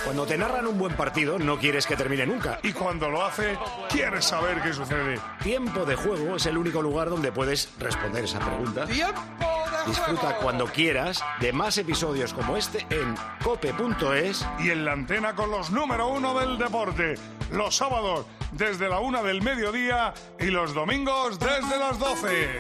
Cuando te narran un buen partido, no quieres que termine nunca. Y cuando lo hace, quieres saber qué sucede. Tiempo de Juego es el único lugar donde puedes responder esa pregunta. ¡Tiempo de juego! Disfruta cuando quieras de más episodios como este en cope.es. Y en la antena con los número 1 del deporte. Los sábados desde la 1 del mediodía y los domingos desde las 12.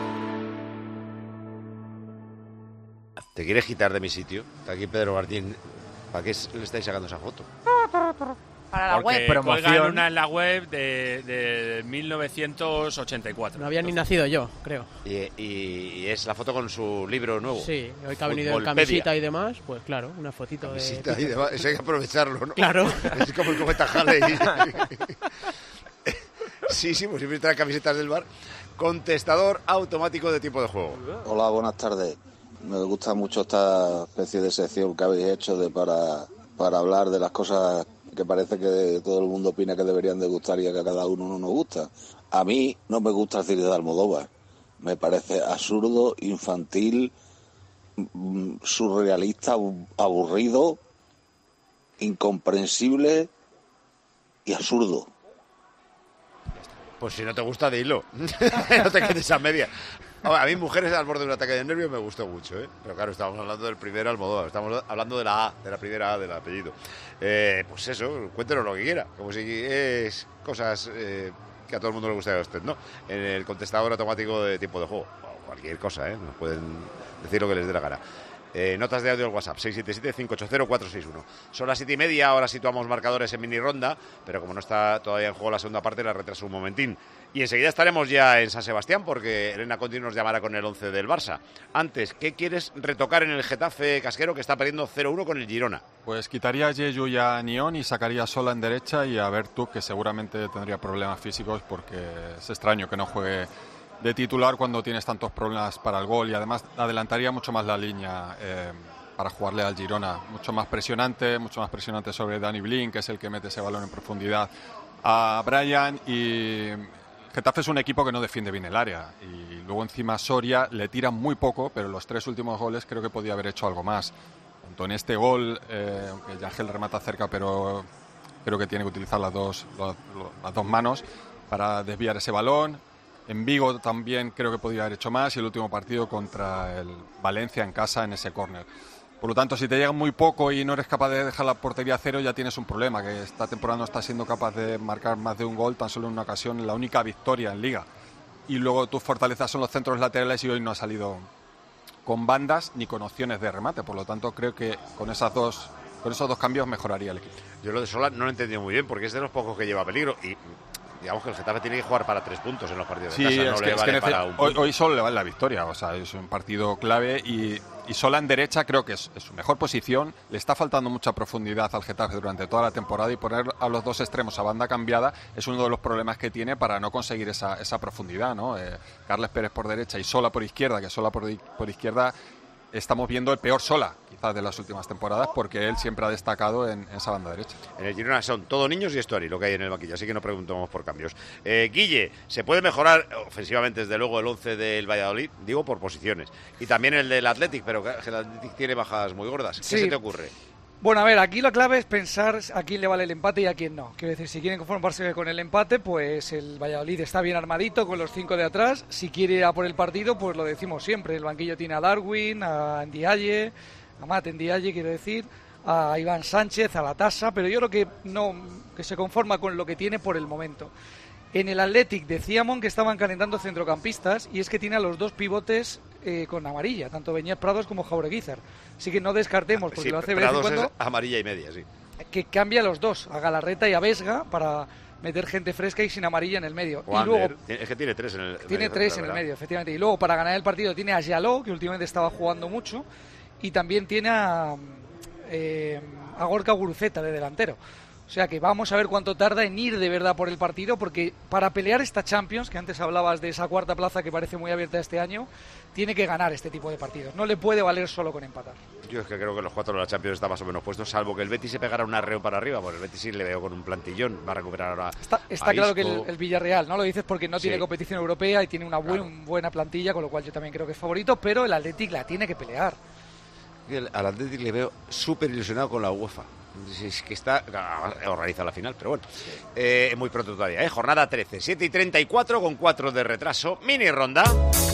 ¿Te quieres quitar de mi sitio? Está aquí Pedro Martín. ¿Para qué le estáis sacando esa foto? Para la Porque web. cuelgan una en la web de 1984. No había ni nacido yo, creo. Y es la foto con su libro nuevo. Sí, hoy que ha venido en Futbolpedia. camisita y demás, pues claro, una fotito Camisita de... y demás. Eso hay que aprovecharlo, ¿no? Claro. Es como el cometa Halley. Sí, pues siempre trae camisetas del bar. Contestador automático de tiempo de juego. Hola, buenas tardes. Me gusta mucho esta especie de sección que habéis hecho para hablar de las cosas que parece que todo el mundo opina que deberían de gustar y que a cada uno no nos gusta. A mí no me gusta el cine de Almodóvar. Me parece absurdo, infantil, surrealista, aburrido, incomprensible y absurdo. Pues si no te gusta, dilo. No te quedes a media. A mí, Mujeres al borde de un ataque de nervios me gustó mucho, ¿eh? Pero claro, estamos hablando del primer Almodóvar, estamos hablando de la A, de la primera A del apellido. Pues eso, cuéntenos lo que quiera, como si es cosas que a todo el mundo le gustaría a usted, ¿no? En el contestador automático de tiempo de juego, o cualquier cosa, ¿eh? Nos pueden decir lo que les dé la gana. Notas de audio al WhatsApp 677-580-461. Son las 7:30, ahora situamos marcadores en mini ronda, pero como no está todavía en juego la segunda parte, la retraso un momentín. Y enseguida estaremos ya en San Sebastián, porque Elena Conti nos llamará con el 11 del Barça. Antes, ¿qué quieres retocar en el Getafe casquero, que está perdiendo 0-1 con el Girona? Pues quitaría a Yeyu y a Nión y sacaría a Sola en derecha y a Bertu, que seguramente tendría problemas físicos, porque es extraño que no juegue de titular cuando tienes tantos problemas para el gol, y además adelantaría mucho más la línea para jugarle al Girona, mucho más presionante sobre Dani Blin, que es el que mete ese balón en profundidad a Brian. Y Getafe es un equipo que no defiende bien el área, y luego encima Soria le tira muy poco, pero los 3 últimos goles creo que podía haber hecho algo más. Tanto en este gol, aunque Yangel remata cerca, pero creo que tiene que utilizar las dos manos para desviar ese balón. En Vigo también creo que podría haber hecho más, y el último partido contra el Valencia en casa en ese córner. Por lo tanto, si te llega muy poco y no eres capaz de dejar la portería a cero, ya tienes un problema, que esta temporada no estás siendo capaz de marcar más de un gol tan solo en una ocasión, la única victoria en Liga. Y luego tus fortalezas son los centros laterales, y hoy no ha salido con bandas ni con opciones de remate. Por lo tanto, creo que con esos dos cambios mejoraría el equipo. Yo lo de Sola no lo he entendido muy bien, porque es de los pocos que lleva peligro, y digamos que el Getafe tiene que jugar para 3 puntos en los partidos de casa, no le vale para un punto. Hoy solo le vale la victoria, o sea, es un partido clave, y Sola en derecha creo que es su mejor posición. Le está faltando mucha profundidad al Getafe durante toda la temporada, y poner a los dos extremos a banda cambiada es uno de los problemas que tiene para no conseguir esa profundidad, ¿no? Carles Pérez por derecha y Sola por izquierda, que Sola por izquierda estamos viendo el peor Sola, quizás de las últimas temporadas, porque él siempre ha destacado en esa banda derecha. En el Girona son todo niños y Estuari lo que hay en el banquillo, así que no preguntamos por cambios. Guille, ¿se puede mejorar ofensivamente, desde luego, el 11 del Valladolid? Digo por posiciones. Y también el del Athletic, pero el Athletic tiene bajas muy gordas. ¿Qué se te ocurre? Bueno, a ver, aquí la clave es pensar a quién le vale el empate y a quién no. Quiero decir, si quieren conformarse con el empate, pues el Valladolid está bien armadito con los 5 de atrás. Si quiere ir a por el partido, pues lo decimos siempre. El banquillo tiene a Darwin, a Ndiaye, a Matt Ndiaye, quiero decir, a Iván Sánchez, a La Tasa, pero yo creo que se conforma con lo que tiene por el momento. En el Athletic decíamos que estaban calentando centrocampistas, y es que tiene a los 2 pivotes con amarilla, tanto Beñat Prados como Jaureguizar. Así que no descartemos, porque lo hace de vez en cuando, es amarilla y media, sí. Que cambia a los 2, a Galarreta y a Vesga, para meter gente fresca y sin amarilla en el medio. Y luego, es que tiene 3 en el tiene medio. 3 en el medio, efectivamente. Y luego, para ganar el partido, tiene a Jaló, que últimamente estaba jugando mucho, y también tiene a Gorka Guruceta de delantero. O sea que vamos a ver cuánto tarda en ir de verdad por el partido, porque para pelear esta Champions, que antes hablabas de esa cuarta plaza que parece muy abierta este año, tiene que ganar este tipo de partidos. No le puede valer solo con empatar. Yo es que creo que los 4 de la Champions están más o menos puestos, salvo que el Betis se pegara un arreo para arriba. Porque el Betis sí le veo con un plantillón, va a recuperar ahora. Está claro que el Villarreal, ¿no? Lo dices porque no tiene Sí. competición europea y tiene una buena plantilla, con lo cual yo también creo que es favorito, pero el Athletic la tiene que pelear. Al Athletic le veo súper ilusionado con la UEFA. Es que está organizada la final, pero bueno, muy pronto todavía, jornada 13, 7:34 con 4 de retraso, mini ronda.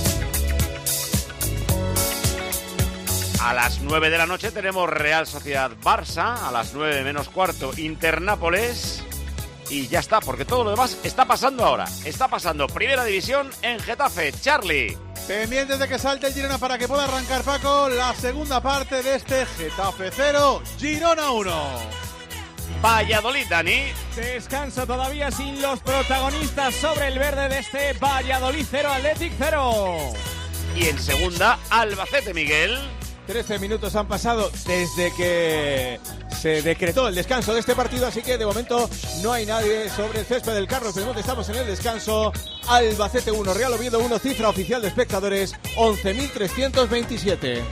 A las 9 de la noche tenemos Real Sociedad Barça, a las 9 menos cuarto Inter-Nápoles y ya está, porque todo lo demás está pasando ahora. Está pasando Primera División en Getafe. Charlie. Pendientes de que salte el Girona para que pueda arrancar, Paco, la segunda parte de este Getafe 0, Girona 1. Valladolid, Dani. Descanso todavía sin los protagonistas sobre el verde de este Valladolid 0, Athletic 0. Y en segunda, Albacete, Miguel. 13 minutos han pasado desde que se decretó el descanso de este partido, así que de momento no hay nadie sobre el césped del Carlos Belmonte. Estamos en el descanso. Albacete 1, Real Oviedo 1, cifra oficial de espectadores 11.327.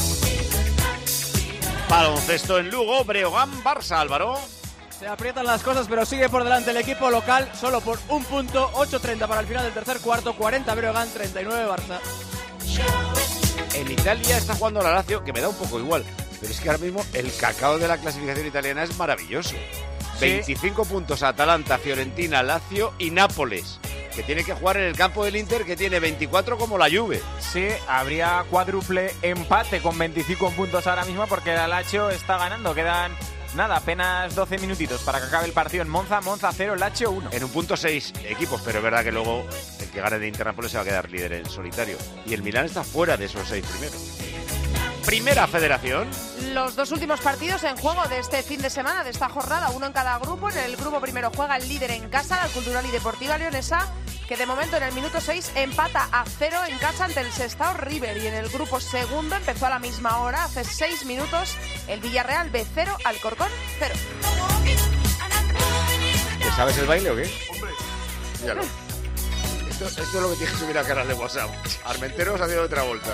Baloncesto en Lugo, Breogán, Barça, Álvaro. Se aprietan las cosas, pero sigue por delante el equipo local, solo por un punto, 8:30 para el final del tercer cuarto, 40 Breogán, 39 Barça. En Italia está jugando la Lazio, que me da un poco igual, pero es que ahora mismo el cacao de la clasificación italiana es maravilloso. Sí. 25 puntos Atalanta, Fiorentina, Lazio y Nápoles, que tiene que jugar en el campo del Inter, que tiene 24 como la Juve. Sí, habría cuádruple empate con 25 puntos ahora mismo porque la Lazio está ganando. Quedan, apenas 12 minutitos para que acabe el partido en Monza. Monza 0, Lazio 1. En un punto 6 equipos, pero es verdad que luego el que gane de Inter-Nápoles se va a quedar líder en solitario. Y el Milán está fuera de esos 6 primeros. Primera Federación. Los dos últimos partidos en juego de este fin de semana, de esta jornada, uno en cada grupo. En el grupo primero juega el líder en casa, la Cultural y Deportiva Leonesa, que de momento en el minuto 6 empata a 0 en casa ante el Sestao River. Y en el grupo segundo empezó a la misma hora, hace 6 minutos, el Villarreal B0, Alcorcón 0. ¿Te sabes el baile o qué? Hombre, míralo. Esto es lo que tienes que subir a canal de WhatsApp. Armenteros ha sido otra vuelta.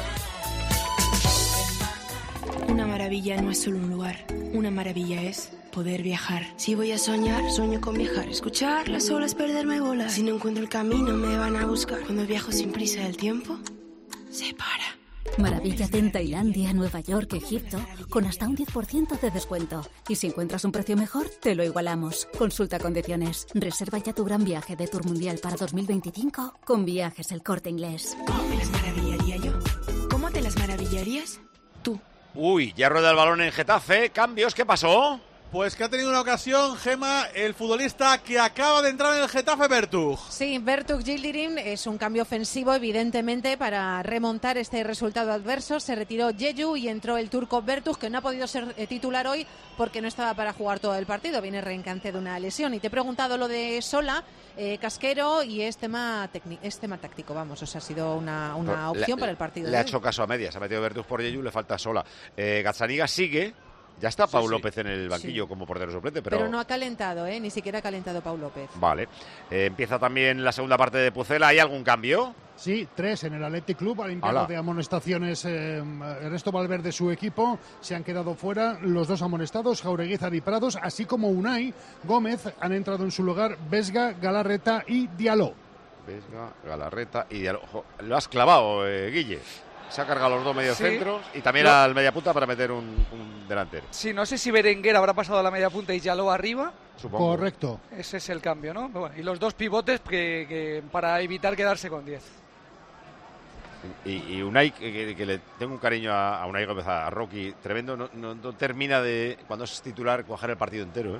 Una maravilla no es solo un lugar, una maravilla es poder viajar. Si voy a soñar, sueño con viajar. Escuchar las olas, perderme bolas. Si no encuentro el camino, me van a buscar. Cuando viajo sin prisa, el tiempo se para. Maravíllate en Tailandia, Nueva York, Egipto, con hasta un 10% de descuento. Y si encuentras un precio mejor, te lo igualamos. Consulta condiciones. Reserva ya tu gran viaje de Tour Mundial para 2025 con Viajes El Corte Inglés. ¿Cómo me las maravillaría yo? ¿Cómo te las maravillarías tú? Uy, ya rueda el balón en Getafe. Cambios, ¿qué pasó? Pues que ha tenido una ocasión, Gema, el futbolista que acaba de entrar en el Getafe, Bertug. Sí, Bertug Yildirim es un cambio ofensivo, evidentemente, para remontar este resultado adverso. Se retiró Yeyu y entró el turco Bertug, que no ha podido ser titular hoy porque no estaba para jugar todo el partido. Viene reencante de una lesión. Y te he preguntado lo de Sola, Casquero, y es tema táctico, vamos. O sea, ha sido una opción para el partido. Le ha hecho caso a medias. Ha metido Bertug por Yeyu, le falta Sola. Gazzaniga sigue. Ya está Pau López en el banquillo como portero suplente, pero no ha calentado, ni siquiera ha calentado Pau López. Vale. Empieza también la segunda parte de Pucela. ¿Hay algún cambio? Sí, 3 en el Athletic Club. Ha limpiado de amonestaciones Ernesto Valverde, su equipo. Se han quedado fuera los 2 amonestados, Jaureguizar y Prados, así como Unai Gómez. Han entrado en su lugar Vesga, Galarreta y Diallo. Vesga, Galarreta y Diallo. Lo has clavado, Guille. Se ha cargado los 2 mediocentros y también al mediapunta para meter un delantero. Sí, no sé si Berenguer habrá pasado a la mediapunta y Diallo arriba. Supongo. Correcto. Ese es el cambio, ¿no? Bueno, y los 2 pivotes que para evitar quedarse con 10. Y Unai, que le tengo un cariño a Unai Gómez, a Rocky, tremendo, no termina de, cuando es titular, coger el partido entero,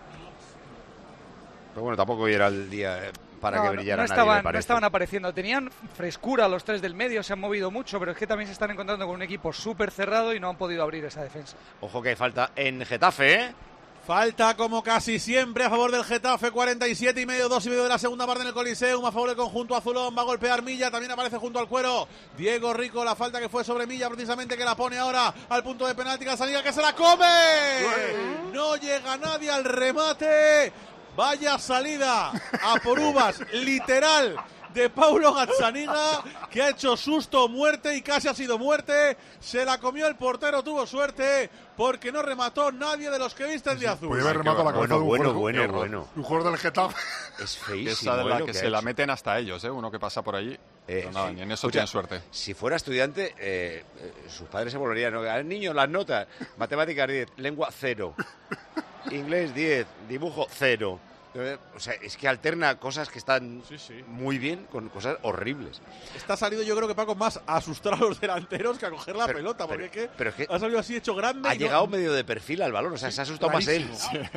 Pero bueno, tampoco hoy era el día para que brillara nadie, me parece. No estaban apareciendo, tenían frescura los 3 del medio, se han movido mucho, pero es que también se están encontrando con un equipo súper cerrado y no han podido abrir esa defensa. Ojo que hay falta en Getafe, Falta como casi siempre a favor del Getafe, 47,5, 2,5 de la segunda parte en el Coliseum, a favor del conjunto azulón, va a golpear Milla, también aparece junto al cuero Diego Rico, la falta que fue sobre Milla precisamente, que la pone ahora al punto de penalti, Gazzaniga que se la come, no llega nadie al remate, vaya salida a por uvas, literal, de Paulo Gazzaniga, que ha hecho susto o muerte y casi ha sido muerte. Se la comió el portero, tuvo suerte porque no remató nadie de los que visten de azul. Podría haber rematado la cabeza de un bueno. Un jugador del Getafe. Es feísimo. Esa de la que se la meten hasta ellos, uno que pasa por allí. Pero nada, ni en eso tienen suerte. Si fuera estudiante, sus padres se volverían. El niño, las notas, matemáticas 10, lengua 0. inglés 10, dibujo 0. O sea, es que alterna cosas que están muy bien con cosas horribles. Está salido, yo creo que Paco, más a asustar a los delanteros que a coger la pelota, porque pero es que ha salido así hecho grande. Ha llegado medio de perfil al balón, o sea, se ha asustado más él.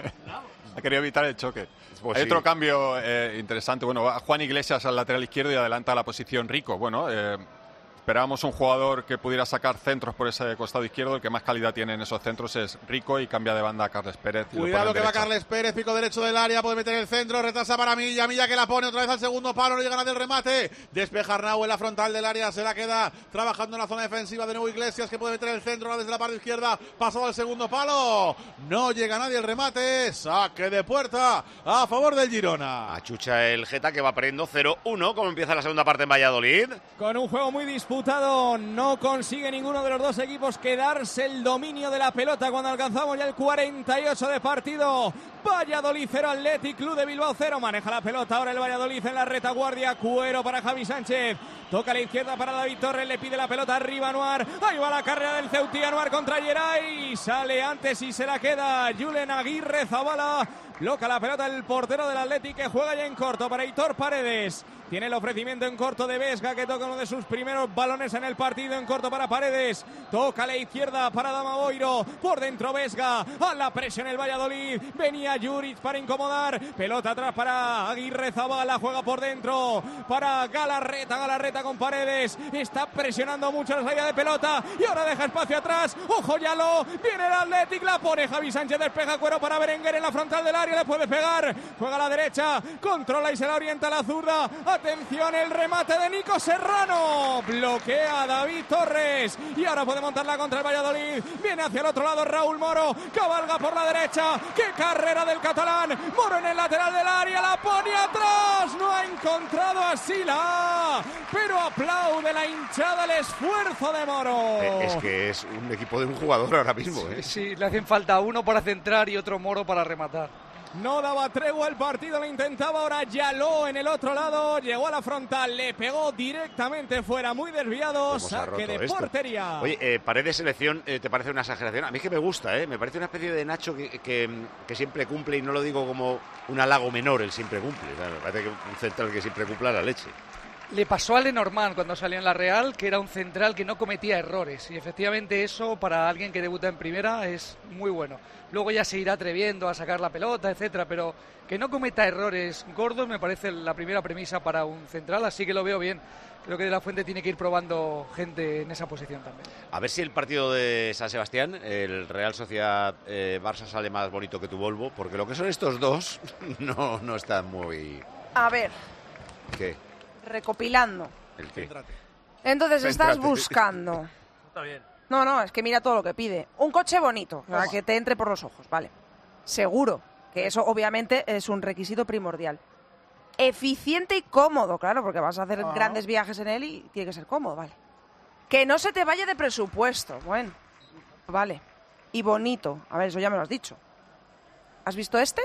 Ha querido evitar el choque. Pues Hay sí. otro cambio interesante. Bueno, va Juan Iglesias al lateral izquierdo y adelanta la posición Rico. Bueno, esperábamos un jugador que pudiera sacar centros por ese costado izquierdo. El que más calidad tiene en esos centros es Rico y cambia de banda a Carles Pérez. Cuidado que va Carles Pérez, pico derecho del área, puede meter el centro, retrasa para Milla, Milla que la pone otra vez al segundo palo, no llega nadie el remate, despeja Arnau en la frontal del área, se la queda trabajando en la zona defensiva de nuevo Iglesias que puede meter el centro desde la parte izquierda, pasado al segundo palo, no llega nadie el remate, saque de puerta a favor del Girona. Achucha el Geta que va perdiendo 0-1, como empieza la segunda parte en Valladolid. Con un juego muy disputado, no consigue ninguno de los dos equipos quedarse el dominio de la pelota cuando alcanzamos ya el 48 de partido. Valladolid 0, Athletic Club de Bilbao 0. Maneja la pelota ahora el Valladolid en la retaguardia. Cuero para Javi Sánchez. Toca a la izquierda para David Torres. Le pide la pelota arriba a Anuar. Ahí va la carrera del Ceuti. Anuar contra Geray. Sale antes y se la queda Julen Aguirre Zabala. Bloca la pelota el portero del Athletic que juega ya en corto para Aitor Paredes. Tiene el ofrecimiento en corto de Vesga que toca uno de sus primeros balones en el partido en corto para Paredes. Toca a la izquierda para Dama Boiro. Por dentro Vesga. A la presión el Valladolid. Venía Juric para incomodar. Pelota atrás para Aguirre Zabala. Juega por dentro para Galarreta. Galarreta con Paredes. Está presionando mucho la salida de pelota. Y ahora deja espacio atrás. Ojo Yalo. Viene el Athletic. La pone Javi Sánchez. Despeja Cuero para Berenguer en la frontal del área. Le puede pegar. Juega a la derecha. Controla y se la orienta a la zurda. Atención, el remate de Nico Serrano. Bloquea a David Torres. Y ahora puede montarla contra el Valladolid. Viene hacia el otro lado Raúl Moro. Cabalga por la derecha. ¡Qué carrera del catalán! Moro en el lateral del área. La pone atrás. No ha encontrado a Sila. Pero aplaude la hinchada el esfuerzo de Moro. Es que es un equipo de un jugador ahora mismo. Sí, le hacen falta uno para centrar y otro Moro para rematar. No daba tregua el partido, lo intentaba ahora Yaló en el otro lado, llegó a la frontal, le pegó directamente fuera, muy desviado, saque de portería. Oye, Paredes selección, ¿te parece una exageración? A mí es que me gusta, me parece una especie de Nacho que siempre cumple, y no lo digo como un halago menor, él siempre cumple, o sea, me parece que un central que siempre cumpla la leche. Le pasó a Lenormand cuando salió en la Real, que era un central que no cometía errores. Y efectivamente eso, para alguien que debuta en primera, es muy bueno. Luego ya se irá atreviendo a sacar la pelota, etcétera, pero que no cometa errores gordos me parece la primera premisa para un central, así que lo veo bien. Creo que De la Fuente tiene que ir probando gente en esa posición también. A ver si el partido de San Sebastián, el Real Sociedad Barça, sale más bonito que tu Volvo, porque lo que son estos dos no están muy... A ver. ¿Qué? Recopilando. ¿El qué? Entonces estás Céntrate. buscando. Está bien. No, es que mira todo lo que pide. Un coche bonito, para que te entre por los ojos, vale. Seguro, que eso obviamente es un requisito primordial. Eficiente y cómodo, claro, porque vas a hacer grandes viajes en él y tiene que ser cómodo, vale. Que no se te vaya de presupuesto, bueno, vale. Y bonito, a ver, eso ya me lo has dicho. ¿Has visto este?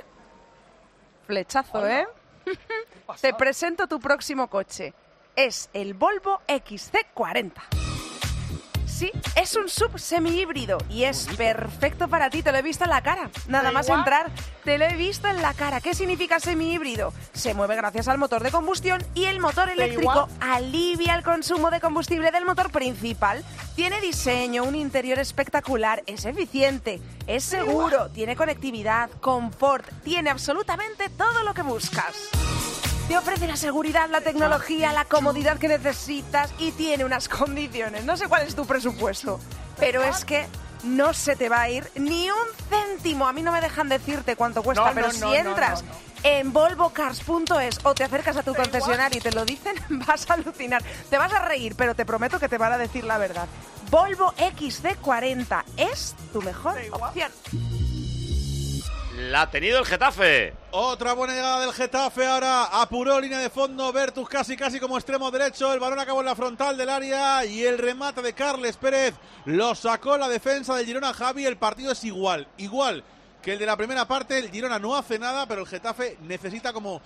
Flechazo, ¿eh? Te presento tu próximo coche. Es el Volvo XC40. Sí, es un sub semi-híbrido y es perfecto para ti. Te lo he visto en la cara. Nada más entrar, te lo he visto en la cara. ¿Qué significa semi-híbrido? Se mueve gracias al motor de combustión y el motor eléctrico alivia el consumo de combustible del motor principal. Tiene diseño, un interior espectacular, es eficiente, es seguro, tiene conectividad, confort, tiene absolutamente todo lo que buscas. Te ofrece la seguridad, la tecnología, la comodidad que necesitas y tiene unas condiciones. No sé cuál es tu presupuesto, pero es que no se te va a ir ni un céntimo. A mí no me dejan decirte cuánto cuesta, pero si entras en volvocars.es o te acercas a tu concesionario y te lo dicen, vas a alucinar. Te vas a reír, pero te prometo que te van a decir la verdad. Volvo XC40 es tu mejor opción. La ha tenido el Getafe. Otra buena llegada del Getafe ahora. Apuró línea de fondo. Bertus casi como extremo derecho. El balón acabó en la frontal del área. Y el remate de Carles Pérez lo sacó la defensa del Girona. Javi, el partido es igual que el de la primera parte. El Girona no hace nada, pero el Getafe necesita como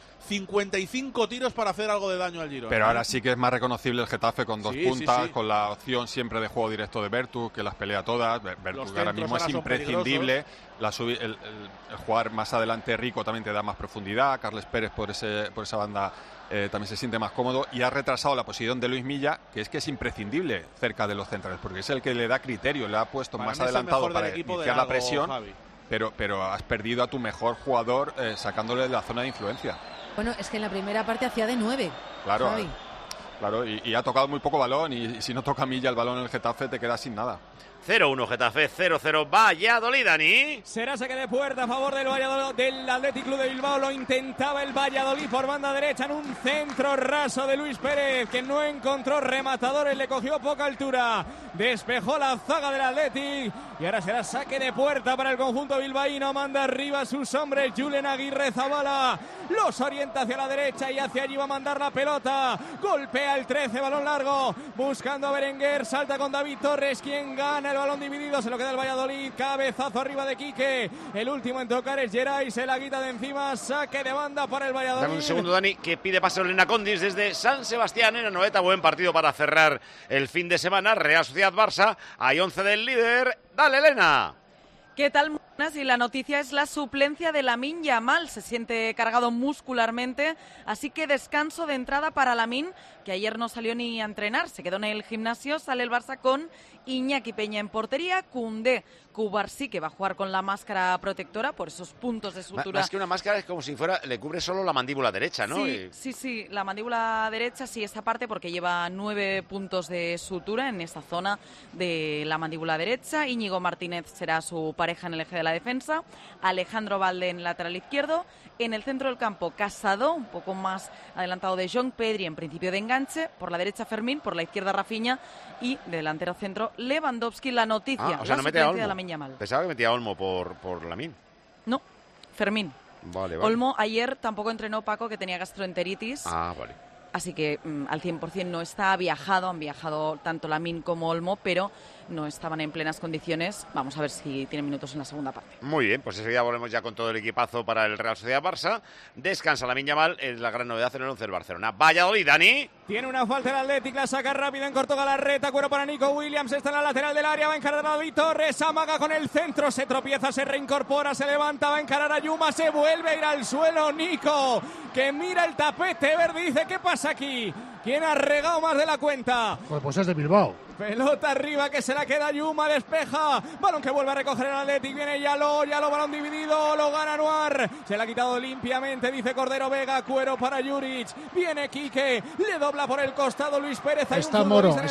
55 tiros para hacer algo de daño al Girona. Pero ahora sí que es más reconocible el Getafe con dos puntas, sí. con la opción siempre de juego directo de Bertu, que las pelea todas. Bertu ahora mismo es imprescindible. El jugar más adelante Rico también te da más profundidad. Carles Pérez por esa banda también se siente más cómodo, y ha retrasado la posición de Luis Milla, que es imprescindible cerca de los centrales, porque es el que le da criterio, le ha puesto más adelantado para iniciar la presión, pero has perdido a tu mejor jugador sacándole de la zona de influencia. Bueno, es que en la primera parte hacía de 9. Claro, Javi. Claro, y ha tocado muy poco balón, y si no toca Milla el balón en el Getafe te quedas sin nada. 0-1 Getafe, 0-0 Valladolid, Dani. Será saque de puerta a favor del Valladolid, del Athletic Club de Bilbao. Lo intentaba el Valladolid por banda derecha en un centro raso de Luis Pérez, que no encontró rematadores, le cogió poca altura, despejó la zaga del Athletic, y ahora será saque de puerta para el conjunto bilbaíno. Manda arriba a sus hombres, Julen Aguirre Zabala los orienta hacia la derecha y hacia allí va a mandar la pelota. Golpea el 13, balón largo, buscando a Berenguer, salta con David Torres, quien gana el balón dividido, se lo queda el Valladolid. Cabezazo arriba de Quique, el último en tocar es Geray, se la quita de encima. Saque de banda para el Valladolid. Dame un segundo, Dani, que pide paso Elena Condis desde San Sebastián en Anoeta. Buen partido para cerrar el fin de semana. Real Sociedad Barça, hay 11 del líder. Dale, Elena. ¿Qué tal? Y la noticia es la suplencia de Lamine Yamal. Se siente cargado muscularmente, así que descanso de entrada para Lamine, que ayer no salió ni a entrenar, se quedó en el gimnasio. Sale el Barça con Iñaki Peña en portería, Koundé, Cubarsí, que va a jugar con la máscara protectora por esos puntos de sutura. Más que una máscara, es como si fuera, le cubre solo la mandíbula derecha, ¿no? Sí, la mandíbula derecha, sí, esa parte, porque lleva 9 puntos de sutura en esa zona de la mandíbula derecha. Íñigo Martínez será su pareja en el eje de la defensa, Alejandro Valde en lateral izquierdo. En el centro del campo, Casado, un poco más adelantado de John, Pedri en principio de enganche, por la derecha Fermín, por la izquierda Rafinha y delantero centro Lewandowski. La noticia, o sea, la no mete a suplencia Olmo. de Lamine Yamal. Pensaba que metía a Olmo por Lamine. No, Fermín. Vale. Olmo ayer tampoco entrenó, Paco, que tenía gastroenteritis. Vale. Así que al 100% no está, han viajado tanto Lamine como Olmo, pero no estaban en plenas condiciones. Vamos a ver si tienen minutos en la segunda parte. Muy bien, pues enseguida volvemos ya con todo el equipazo para el Real Sociedad Barça. Descansa Lamine Yamal, es la gran novedad en el 11 del Barcelona. Valladolid, Dani. Tiene una falta el Athletic, la saca rápida en corto Galarreta, cuero para Nico Williams, está en la lateral del área, va a encarar a David Torres, amaga con el centro, se tropieza, se reincorpora, se levanta, va a encarar a Yuma, se vuelve a ir al suelo Nico, que mira el tapete verde y dice, ¿qué pasa aquí? ¿Quién ha regado más de la cuenta? Pues es de Bilbao. Pelota arriba que se la queda Yuma, despeja, balón que vuelve a recoger el Athletic, viene Yalo, balón dividido, lo gana Anuar, se la ha quitado limpiamente, dice Cordero Vega, cuero para Juric, viene Quique, le dobla por el costado Luis Pérez. Está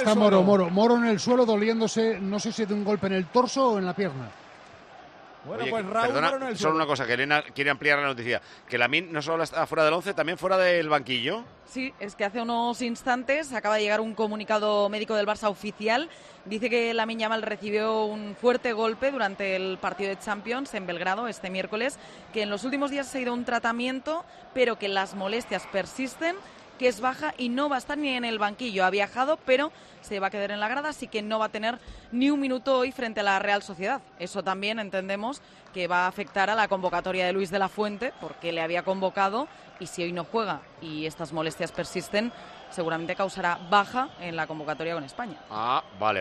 Moro en el suelo doliéndose, no sé si de un golpe en el torso o en la pierna. Bueno, Oye, pues Raúl perdona, Moro en el solo suelo. una cosa, que Elena quiere ampliar la noticia, que Lamine no solo está fuera del 11, también fuera del banquillo. Sí, es que hace unos instantes acaba de llegar un comunicado médico del Barça oficial. Dice que Lamine Yamal recibió un fuerte golpe durante el partido de Champions en Belgrado este miércoles, que en los últimos días se ha ido a un tratamiento, pero que las molestias persisten, que es baja y no va a estar ni en el banquillo. Ha viajado, pero se va a quedar en la grada, así que no va a tener ni un minuto hoy frente a la Real Sociedad. Eso también entendemos que va a afectar a la convocatoria de Luis de la Fuente, porque le había convocado, y si hoy no juega y estas molestias persisten, seguramente causará baja en la convocatoria con España. Vale.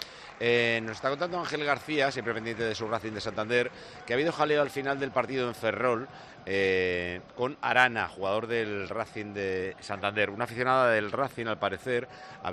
Nos está contando Ángel García, siempre pendiente de su Racing de Santander, que ha habido jaleo al final del partido en Ferrol con Arana, jugador del Racing de Santander. Una aficionada del Racing, al parecer,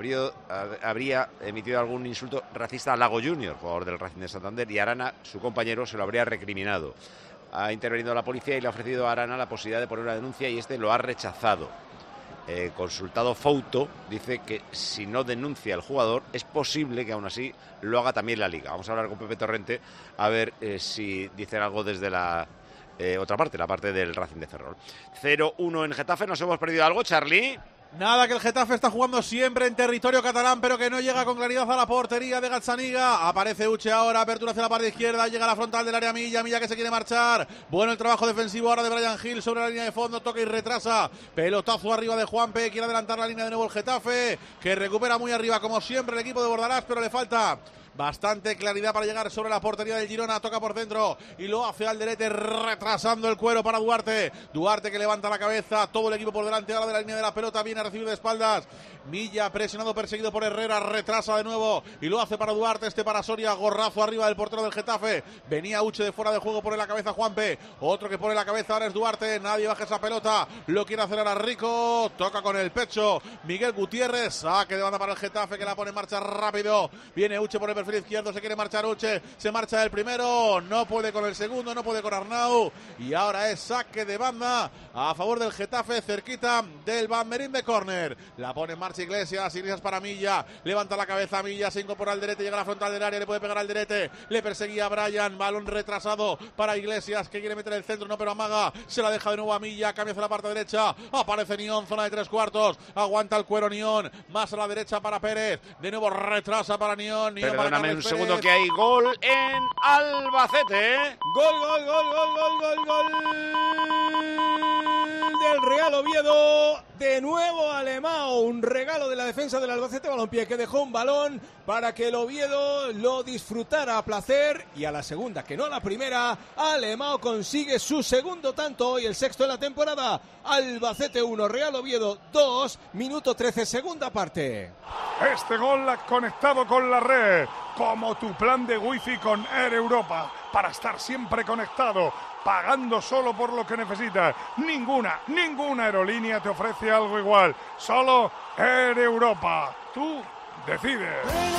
habría emitido algún insulto racista a Lago Junior, jugador del Racing de Santander, y Arana, su compañero, se lo habría recriminado. Ha intervenido la policía y le ha ofrecido a Arana la posibilidad de poner una denuncia, y este lo ha rechazado. Consultado Fouto, dice que si no denuncia al jugador es posible que aún así lo haga también la Liga. Vamos a hablar con Pepe Torrente a ver si dicen algo desde la otra parte, la parte del Racing de Ferrol. 0-1 en Getafe. ¿Nos hemos perdido algo, Charlie? Nada, que el Getafe está jugando siempre en territorio catalán, pero que no llega con claridad a la portería de Gazzaniga. Aparece Uche ahora, apertura hacia la parte izquierda, llega a la frontal del área Milla que se quiere marchar. Bueno el trabajo defensivo ahora de Brian Hill sobre la línea de fondo, toca y retrasa. Pelotazo arriba de Juanpe, quiere adelantar la línea de nuevo el Getafe, que recupera muy arriba como siempre el equipo de Bordalás, pero le falta bastante claridad para llegar sobre la portería del Girona. Toca por dentro y lo hace Alderete, retrasando el cuero para Duarte. Duarte que levanta la cabeza, todo el equipo por delante ahora de la línea de la pelota, viene a recibir de espaldas. Milla presionado, perseguido por Herrera, retrasa de nuevo y lo hace para Duarte, para Soria, gorrazo arriba del portero del Getafe. Venía Uche de fuera de juego, pone la cabeza Juanpe, otro que pone la cabeza ahora es Duarte, nadie baja esa pelota, lo quiere hacer ahora Rico, toca con el pecho Miguel Gutiérrez, saque de banda para el Getafe que la pone en marcha rápido, viene Uche por el perfil izquierdo, se quiere marchar Uche, se marcha el primero, no puede con el segundo, no puede con Arnau y ahora es saque de banda a favor del Getafe, cerquita del banderín de córner, la pone en marcha Iglesias para Milla, levanta la cabeza Milla, se incorpora al Derete, llega a la frontal del área, le puede pegar al Derete, le perseguía a Brian, balón retrasado para Iglesias que quiere meter el centro, no, pero amaga, se la deja de nuevo a Milla, cambia hacia la parte derecha, aparece Nión, zona de 3/4, aguanta el cuero Nión, más a la derecha para Pérez, de nuevo retrasa para Nión, perdóname un segundo que hay gol en Albacete, Gol del Real Oviedo, de nuevo Alemão, un regalo de la defensa del Albacete Balompié que dejó un balón para que el Oviedo lo disfrutara a placer y a la segunda, que no a la primera, Alemão consigue su segundo tanto hoy, el sexto de la temporada. Albacete 1, Real Oviedo 2, minuto 13, segunda parte. Este gol ha conectado con la red, como tu plan de wifi con Air Europa, para estar siempre conectado, pagando solo por lo que necesitas. Ninguna aerolínea te ofrece algo igual, solo Air Europa. Tú decides.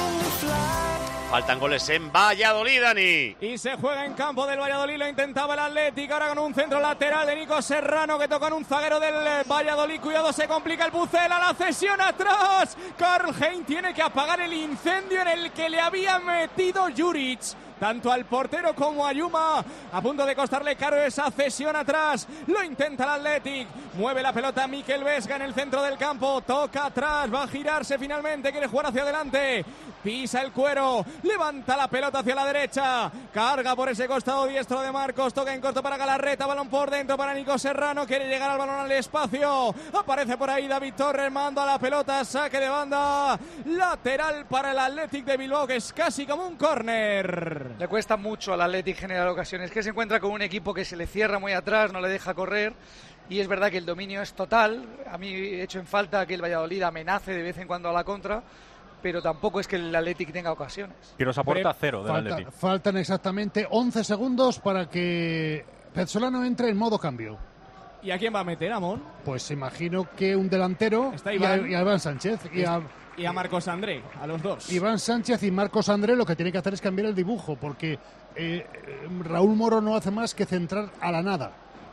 Faltan goles en Valladolid, Dani. Y se juega en campo del Valladolid, lo intentaba el Atlético, ahora con un centro lateral de Nico Serrano que toca en un zaguero del Valladolid, cuidado, se complica el Pucela, la cesión atrás, Karl Hein tiene que apagar el incendio en el que le había metido Juric. Tanto al portero como a Yuma, a punto de costarle caro esa cesión atrás, lo intenta el Athletic, mueve la pelota Mikel Vesga en el centro del campo, toca atrás, va a girarse finalmente, quiere jugar hacia adelante, pisa el cuero, levanta la pelota hacia la derecha, carga por ese costado diestro de Marcos, toca en corto para Galarreta, balón por dentro para Nico Serrano, quiere llegar al balón al espacio, aparece por ahí David Torres, manda la pelota, saque de banda, lateral para el Athletic de Bilbao, que es casi como un córner. Le cuesta mucho al Athletic generar ocasiones, que se encuentra con un equipo que se le cierra muy atrás, no le deja correr, y es verdad que el dominio es total. A mí he hecho en falta que el Valladolid amenace de vez en cuando a la contra, pero tampoco es que el Athletic tenga ocasiones. Y nos aporta cero del Athletic. Faltan exactamente 11 segundos para que Pezzolano entre en modo cambio. ¿Y a quién va a meter, Amón? Pues imagino que un delantero y a Iván Sánchez y a Marcos André, a los dos. Iván Sánchez y Marcos André lo que tiene que hacer es cambiar el dibujo, porque Raúl Moro no hace más que centrar a la nada.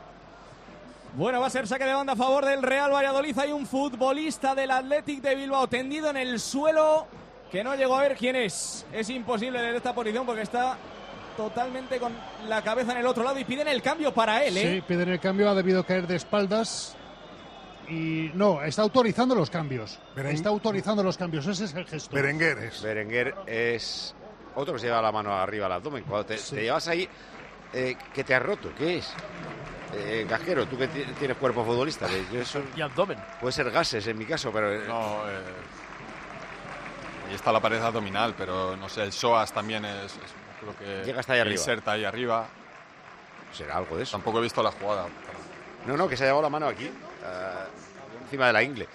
Bueno, va a ser saque de banda a favor del Real Valladolid. Hay un futbolista del Athletic de Bilbao tendido en el suelo que no llegó a ver quién es. Es imposible leer esta posición porque está totalmente con la cabeza en el otro lado y piden el cambio para él, ¿eh? Sí, piden el cambio, ha debido caer de espaldas. Y no, está autorizando los cambios. Está autorizando los cambios, ese es el gesto. Berenguer es otro que se lleva la mano arriba al abdomen. Cuando te llevas ahí, que te has roto, ¿qué es? Casquero, tú que tienes cuerpo futbolista. Y abdomen. Puede ser gases en mi caso, pero... No, ahí está la pared abdominal, pero no sé, el psoas también es lo que... Llega hasta ahí arriba. Inserta ahí arriba. Será algo de eso. Tampoco he visto la jugada. No, que se ha llevado la mano aquí, encima de la ingle.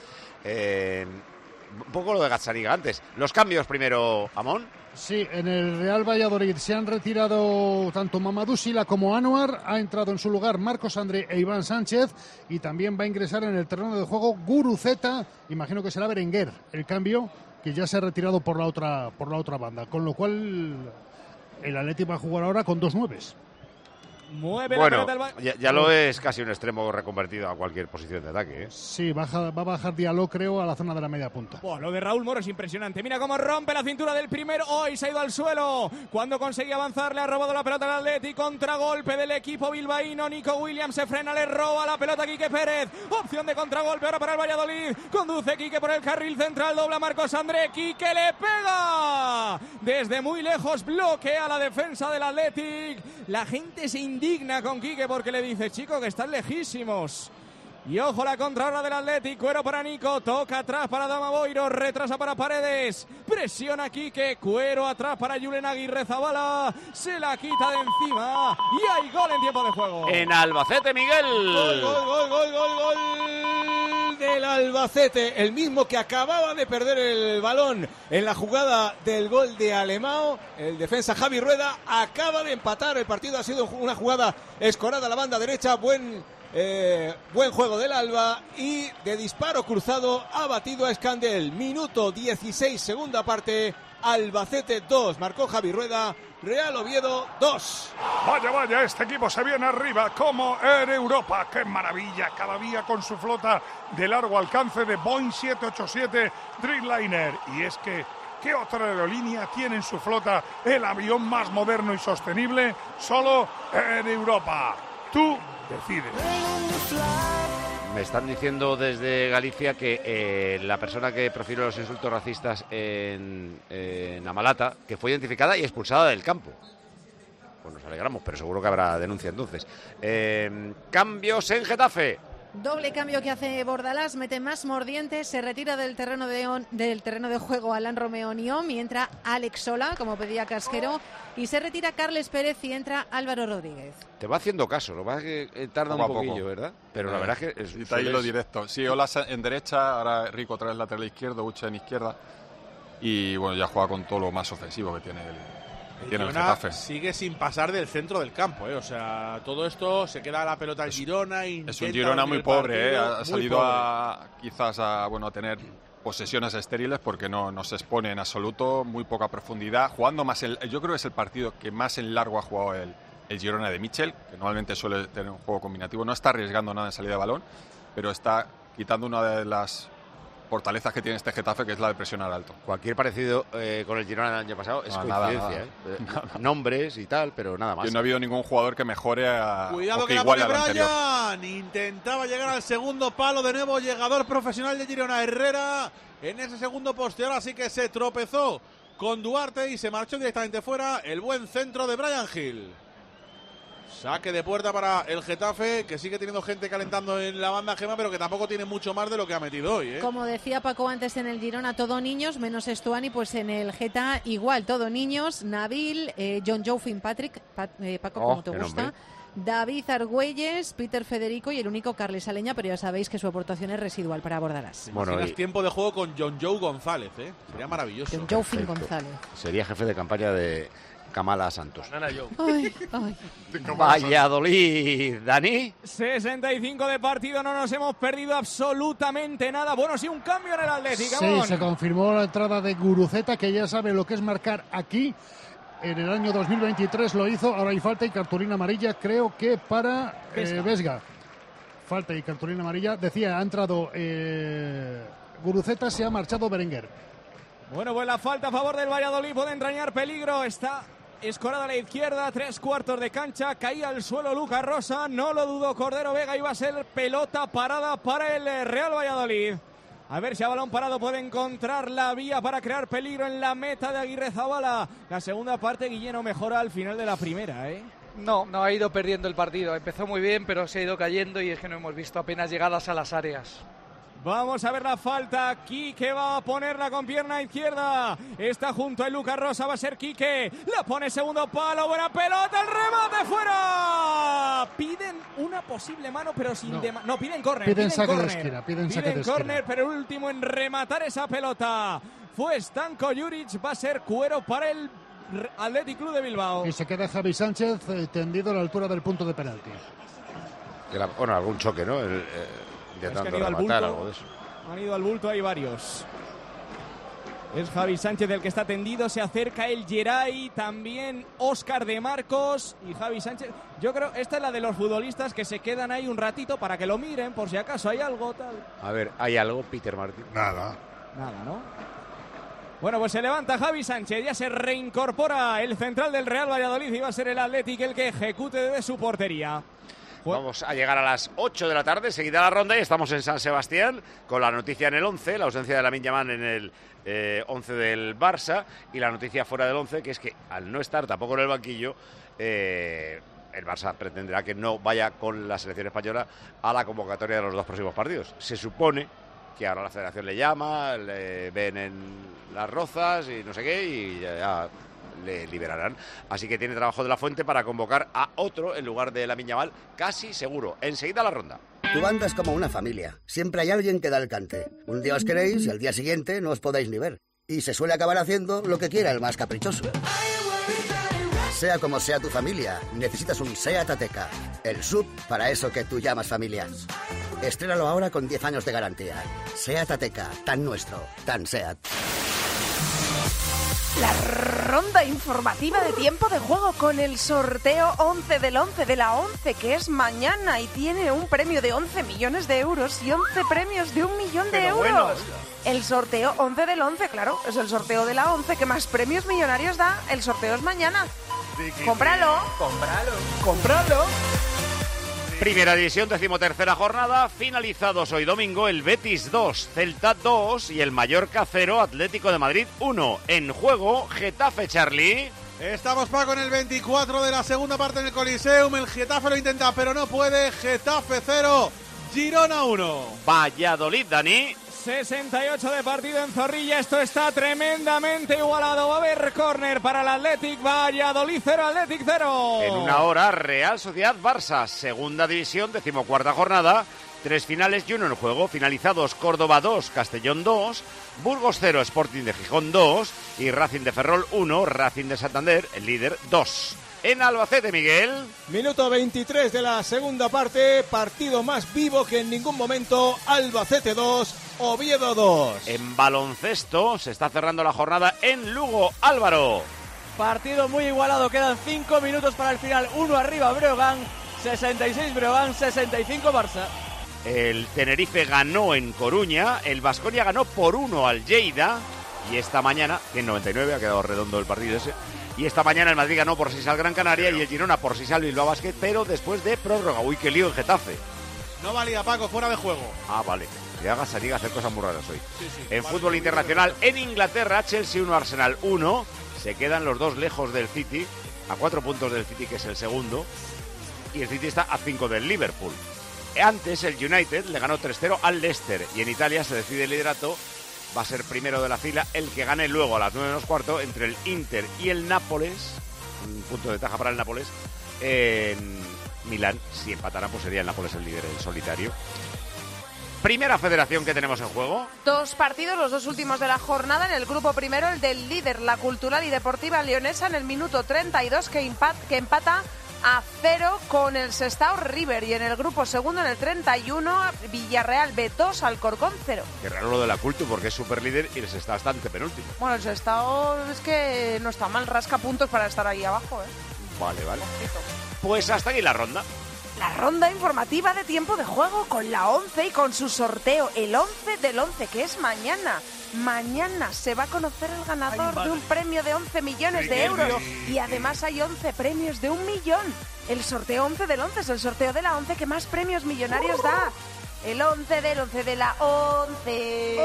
Un poco lo de Gazzaniga antes. Los cambios primero, Amón. Sí, en el Real Valladolid se han retirado tanto Mamadou Sila como Anuar. Ha entrado en su lugar Marcos André e Iván Sánchez. Y también va a ingresar en el terreno de juego Guruceta. Imagino que será Berenguer el cambio, que ya se ha retirado por la otra banda. Con lo cual el Athletic va a jugar ahora con 2 nueves. Mueve bueno, la pelota ya lo es casi un extremo reconvertido a cualquier posición de ataque, ¿eh? Sí, va a bajar Diallo, creo, a la zona de la media punta. Lo de Raúl Moro es impresionante. Mira cómo rompe la cintura del primero. Hoy se ha ido al suelo. Cuando conseguía avanzar, le ha robado la pelota al Athletic. Contragolpe del equipo bilbaíno. Nico Williams se frena, le roba la pelota a Quique Pérez. Opción de contragolpe ahora para el Valladolid. Conduce Quique por el carril central. Dobla Marcos André. Quique le pega. Desde muy lejos bloquea la defensa del Athletic. La gente se indigna con Quique porque le dice, chico, que están lejísimos. Y ojo la contrarra del Athletic, Cuero para Nico, toca atrás para Dama Boiro, retrasa para Paredes, presiona Quique, Cuero atrás para Julen Aguirrezabala, se la quita de encima y hay gol en tiempo de juego. En Albacete, Miguel. Gol del Albacete, el mismo que acababa de perder el balón en la jugada del gol de Alemão. El defensa Javi Rueda acaba de empatar, el partido ha sido una jugada escorada a la banda derecha, buen juego del Alba y de disparo cruzado ha batido a Escandel. Minuto 16, segunda parte, Albacete 2, marcó Javi Rueda, Real Oviedo 2. Vaya, este equipo se viene arriba como en Europa. ¡Qué maravilla! Cada día con su flota de largo alcance de Boeing 787 Dreamliner. Y es que, ¿qué otra aerolínea tiene en su flota el avión más moderno y sostenible? Solo en Europa. Tú decides. Me están diciendo desde Galicia que la persona que profirió los insultos racistas en Amalata, que fue identificada y expulsada del campo. Pues nos alegramos, pero seguro que habrá denuncia entonces. Cambios en Getafe. Doble cambio que hace Bordalás, mete más mordientes, se retira del terreno de juego Alan Romeo Niom y entra Alex Sola, como pedía Casquero, y se retira Carles Pérez y entra Álvaro Rodríguez. Te va haciendo caso, lo que pasa es que tarda un poquillo, ¿verdad? Pero la verdad es que... Y está ahí lo directo. Sí, Ola en derecha, ahora Rico otra vez lateral izquierdo, Ucha en izquierda, y bueno, ya juega con todo lo más ofensivo que tiene el Getafe. Sigue sin pasar del centro del campo, o sea, todo esto se queda la pelota en Girona. Es un Girona muy pobre, ha salido quizás a tener posesiones estériles porque no se expone en absoluto, muy poca profundidad, jugando más yo creo que es el partido que más en largo ha jugado el Girona de Michel, que normalmente suele tener un juego combinativo, no está arriesgando nada en salida de balón, pero está quitando una de las fortalezas que tiene este Getafe, que es la de presionar alto. Cualquier parecido con el Girona del año pasado es coincidencia, nada. Nombres y tal, pero nada más. Y no ha habido ningún jugador que mejore Cuidado que iguale al anterior. Intentaba llegar al segundo palo, de nuevo llegador profesional de Girona, Herrera, en ese segundo poste, ahora sí que se tropezó con Duarte y se marchó directamente fuera. El buen centro de Bryan Gil. Saque de puerta para el Getafe, que sigue teniendo gente calentando en la banda, Gema, pero que tampoco tiene mucho más de lo que ha metido hoy, ¿eh? Como decía Paco antes, en el Girona todo niños, menos Estuani, pues en el Geta igual, todo niños. Nabil, John Joe Fitzpatrick, Paco, como te gusta. David Argüelles, Peter Federico y el único Carles Aleña, pero ya sabéis que su aportación es residual para Bordalás. Tienes tiempo de juego con John Joe González, ¿eh? Sería maravilloso. John Joe Fin González. Sería jefe de campaña de Kamala Santos. Ay. Valladolid, Dani. 65 de partido, no nos hemos perdido absolutamente nada. Bueno, sí, un cambio en el Atlético. Sí, se confirmó la entrada de Guruceta, que ya sabe lo que es marcar aquí. En el año 2023 lo hizo, ahora hay falta y cartulina amarilla, creo que para Vesga. Falta y cartulina amarilla. Decía, ha entrado Guruceta, se ha marchado Berenguer. Bueno, pues la falta a favor del Valladolid puede entrañar peligro. Está escorada a la izquierda, 3/4 de cancha, caía al suelo Lucas Rosa, no lo dudó Cordero Vega, iba a ser pelota parada para el Real Valladolid. A ver si a balón parado puede encontrar la vía para crear peligro en la meta de Aguirrezabala. La segunda parte, Guilleno mejora al final de la primera, ¿eh? No ha ido perdiendo el partido. Empezó muy bien, pero se ha ido cayendo y es que no hemos visto apenas llegadas a las áreas. Vamos a ver la falta. Quique va a ponerla con pierna izquierda. Está junto a Lucas Rosa. Va a ser Quique. La pone segundo palo. Buena pelota. El remate fuera. Piden una posible mano, pero sin no, piden córner. Piden saque de esquina. Piden córner, pero el último en rematar esa pelota fue Stanko Juric. Va a ser Cuero para el Athletic Club de Bilbao. Y se queda Javi Sánchez tendido a la altura del punto de penalti. Bueno, algún choque, ¿no? Intentando rematar algo de eso. Han ido al bulto, hay varios. Es Javi Sánchez el que está tendido, se acerca el Geray, también Óscar de Marcos y Javi Sánchez. Yo creo, esta es la de los futbolistas que se quedan ahí un ratito para que lo miren, por si acaso hay algo, tal. A ver, ¿hay algo, Peter Martín? Nada, ¿no? Bueno, pues se levanta Javi Sánchez, ya se reincorpora el central del Real Valladolid y va a ser el Athletic el que ejecute desde su portería. Vamos a llegar a las 8 de la tarde, seguida la ronda y estamos en San Sebastián con la noticia en el 11, la ausencia de Lamine Yamal en el 11 del Barça y la noticia fuera del 11, que es que al no estar tampoco en el banquillo, el Barça pretenderá que no vaya con la selección española a la convocatoria de los 2 próximos partidos. Se supone que ahora la federación le llama, le ven en las rozas y no sé qué, y ya le liberarán. Así que tiene trabajo de la Fuente para convocar a otro en lugar de Lamine Yamal, casi seguro. Enseguida la ronda. Tu banda es como una familia. Siempre hay alguien que da el cante. Un día os queréis y al día siguiente no os podéis ni ver. Y se suele acabar haciendo lo que quiera el más caprichoso. Sea como sea tu familia, necesitas un SEAT Ateca. El SUV para eso que tú llamas familia. Estrénalo ahora con 10 años de garantía. SEAT Ateca, tan nuestro, tan SEAT. La ronda informativa de tiempo de juego con el sorteo 11 del 11 de la 11, que es mañana y tiene un premio de 11 millones de euros y 11 premios de 1 millón de euros. Bueno. El sorteo 11 del 11, claro, es el sorteo de la 11 que más premios millonarios da. El sorteo es mañana. ¡Cómpralo! ¡Cómpralo! Primera división, 13ª jornada, finalizados hoy domingo el Betis 2, Celta 2 y el Mallorca 0, Atlético de Madrid 1. En juego, Getafe, Charlie. Estamos, Paco, en el 24 de la segunda parte en el Coliseum. El Getafe lo intenta, pero no puede. Getafe 0, Girona 1. Valladolid, Dani. 68 de partido en Zorrilla, esto está tremendamente igualado. Va a haber córner para el Athletic, Valladolid 0, Athletic 0. En una hora, Real Sociedad Barça, segunda división, 14ª jornada, 3 finales y 1 en juego, finalizados Córdoba 2, Castellón 2, Burgos 0, Sporting de Gijón 2 y Racing de Ferrol 1, Racing de Santander, el líder 2. En Albacete, Miguel. Minuto 23 de la segunda parte, partido más vivo que en ningún momento, Albacete 2, Oviedo 2. En baloncesto se está cerrando la jornada en Lugo, Álvaro. Partido muy igualado, quedan 5 minutos para el final, 1 arriba Breogán, 66 Breogán, 65 Barça. El Tenerife ganó en Coruña, el Baskonia ganó por 1 al Lleida y esta mañana, que en 99 ha quedado redondo el partido ese. Y esta mañana el Madrid ganó por 6 al Gran Canaria y el Girona por 6 al Bilbao Basket, pero después de prórroga. Uy, qué lío en Getafe. No valía, Paco, fuera de juego. Ah, vale. Que haga salir a hacer cosas muy raras hoy. Sí, en fútbol internacional, en Inglaterra, Chelsea 1, Arsenal 1. Se quedan los dos lejos del City, a 4 puntos del City, que es el segundo. Y el City está a 5 del Liverpool. Antes, el United le ganó 3-0 al Leicester. Y en Italia se decide el liderato. Va a ser primero de la fila el que gane luego a las 9 menos cuarto entre el Inter y el Nápoles. Un punto de ventaja para el Nápoles. En Milán, si empataran, pues sería el Nápoles el líder, el solitario. Primera federación que tenemos en juego. 2 partidos, los 2 últimos de la jornada. En el grupo primero, el del líder, la Cultural y Deportiva Leonesa, en el minuto 32, que empata a 0 con el Sestao River. Y en el grupo segundo, en el 31, Villarreal B2, Alcorcón 0. Qué raro lo de la Cultu, porque es super líder y el Sestao está penúltimo. Bueno, el Sestao es que no está mal, rasca puntos para estar ahí abajo, Vale. Pues hasta aquí la ronda. La ronda informativa de tiempo de juego con la 11 y con su sorteo, el 11 del 11, que es mañana. Mañana se va a conocer el ganador de un premio de 11 millones de euros y además hay 11 premios de 1 millón. El sorteo 11 del 11 es el sorteo de la 11 que más premios millonarios da. El 11 del 11 de la 11.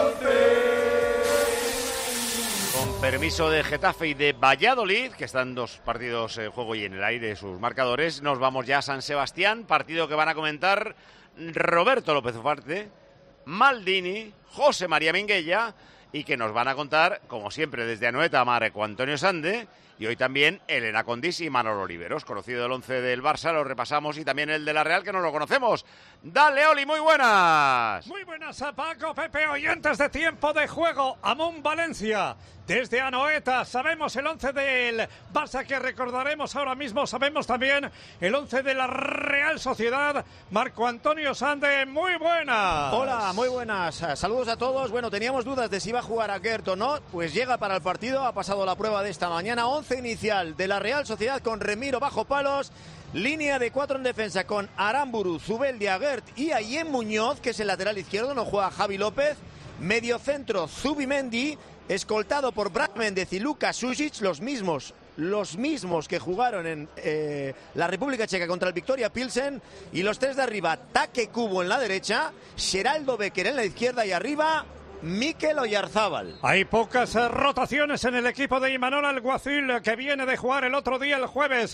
Con permiso de Getafe y de Valladolid, que están 2 partidos en juego y en el aire sus marcadores, nos vamos ya a San Sebastián, partido que van a comentar Roberto López Ufarte, Maldini, José María Minguella y que nos van a contar, como siempre, desde Anoeta, Marco Antonio Sande y hoy también Elena Condis y Manolo Oliveros. Conocido el 11 del Barça, lo repasamos, y también el de la Real, que no lo conocemos. Dale, Oli, muy buenas. Muy buenas a Paco, Pepe, oyentes de tiempo de juego. Amón Valencia, desde Anoeta, sabemos el 11 del Barça que recordaremos ahora mismo, sabemos también el 11 de la Real Sociedad. Marco Antonio Sande, muy buenas. Hola, muy buenas, saludos a todos. Bueno, teníamos dudas de si iba a jugar a Gert o no, pues llega para el partido, ha pasado la prueba de esta mañana. 11 inicial de la Real Sociedad con Remiro bajo palos, línea de 4 en defensa con Aramburu, Zubeldia, Gert y Ayem Muñoz, que es el lateral izquierdo, no juega Javi López. Mediocentro, Zubimendi, escoltado por Brad Méndez y Luka Sušić, los mismos que jugaron en la República Checa contra el Victoria Pilsen. Y los 3 de arriba, Take Kubo en la derecha, Geraldo Becker en la izquierda y arriba Mikel Oyarzábal. Hay pocas rotaciones en el equipo de Imanol Alguacil, que viene de jugar el otro día, el jueves,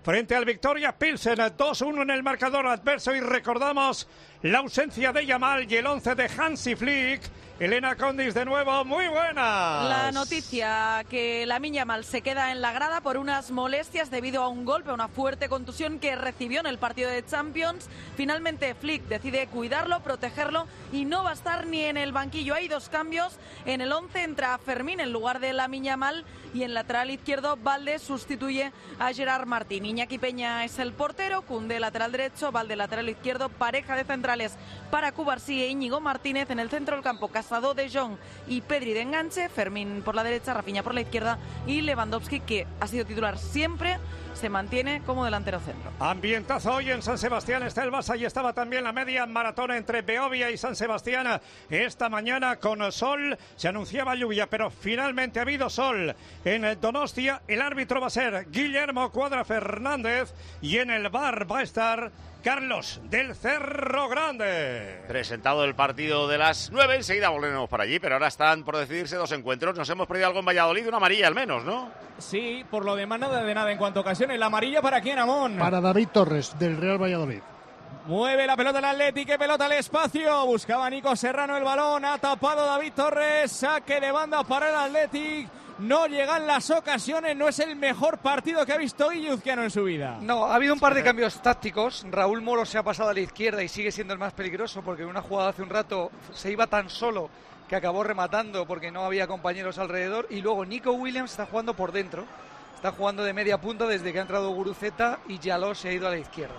frente al Victoria Pilsen, 2-1 en el marcador adverso, y recordamos la ausencia de Yamal y el 11 de Hansi Flick. Elena Condis de nuevo, muy buena. La noticia que Lamine Yamal se queda en la grada por unas molestias debido a un golpe, una fuerte contusión que recibió en el partido de Champions. Finalmente Flick decide cuidarlo, protegerlo y no va a estar ni en el banquillo. Hay 2 cambios. En el 11 entra Fermín en lugar de Lamine Yamal y en lateral izquierdo Valde sustituye a Gerard Martín. Iñaki Peña es el portero, Koundé lateral derecho, Valde lateral izquierdo, pareja de centrales para Cubarsí e Íñigo Martínez. En el centro del campo Casado, De Jong y Pedri de enganche, Fermín por la derecha, Rafinha por la izquierda y Lewandowski, que ha sido titular siempre, se mantiene como delantero centro. Ambientazo hoy en San Sebastián, está el Barça y estaba también la media maratón entre Beovia y San Sebastián. Esta mañana con sol, se anunciaba lluvia, pero finalmente ha habido sol en Donostia. El árbitro va a ser Guillermo Cuadra Fernández y en el bar va a estar Carlos del Cerro Grande. Presentado el partido de las 9, enseguida volveremos para allí, pero ahora están por decidirse 2 encuentros. Nos hemos perdido algo en Valladolid, una amarilla al menos, ¿no? Sí, por lo demás nada de nada en cuanto a ocasiones. La amarilla para quién, Amón. Para David Torres, del Real Valladolid. Mueve la pelota el Athletic, que pelota al espacio. Buscaba Nico Serrano el balón, ha tapado David Torres. Saque de banda para el Athletic. No llegan las ocasiones, no es el mejor partido que ha visto Guilluzquiano en su vida. No, ha habido un par de cambios tácticos. Raúl Moro se ha pasado a la izquierda y sigue siendo el más peligroso, porque en una jugada hace un rato se iba tan solo que acabó rematando porque no había compañeros alrededor. Y luego Nico Williams está jugando por dentro, está jugando de media punta desde que ha entrado Guruceta y Yaló se ha ido a la izquierda.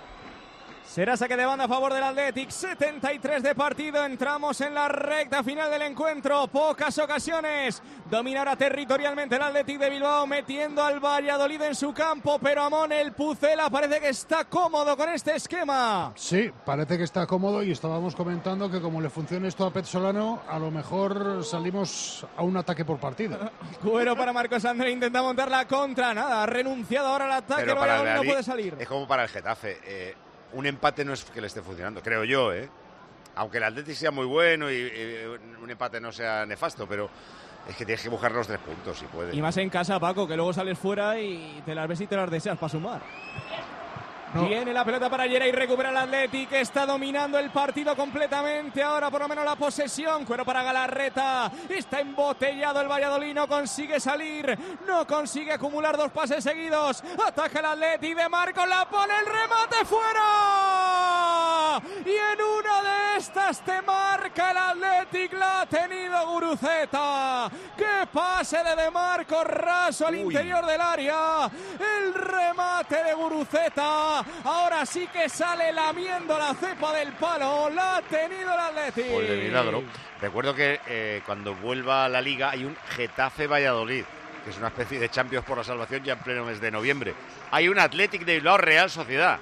Será saque de banda a favor del Athletic, 73 de partido, entramos en la recta final del encuentro, pocas ocasiones, dominará territorialmente el Athletic de Bilbao metiendo al Valladolid en su campo, pero Amón, el Pucela parece que está cómodo con este esquema. Sí, parece que está cómodo y estábamos comentando que como le funcione esto a Pet Solano, a lo mejor salimos a un ataque por partido. Cuero para Marcos André, intenta montar la contra, nada, ha renunciado ahora al ataque, el Valladolid no puede salir. Es como para el Getafe, un empate no es que le esté funcionando, creo yo, aunque el Athletic sea muy bueno y un empate no sea nefasto, pero es que tienes que buscar los 3 puntos si puedes. Y más en casa, Paco, que luego sales fuera y te las ves y te las deseas para sumar. No. Viene la pelota para Yera y recupera el Athletic, está dominando el partido completamente, ahora por lo menos la posesión, Cuero para Galarreta, está embotellado el Valladolid, no consigue salir, no consigue acumular 2 pases seguidos, ataca el Athletic, de Marcos la pone, el remate fuera, y en una de estas te marca el Athletic, la ha tenido Guruceta, qué pase de Marcos raso al interior del área, el remate de Guruceta. Ahora sí que sale lamiendo la cepa del palo. La ha tenido el Athletic. Gol de milagro. Recuerdo que cuando vuelva la Liga hay un Getafe-Valladolid, que es una especie de Champions por la salvación ya en pleno mes de noviembre. Hay un Athletic de Bilbao Real Sociedad.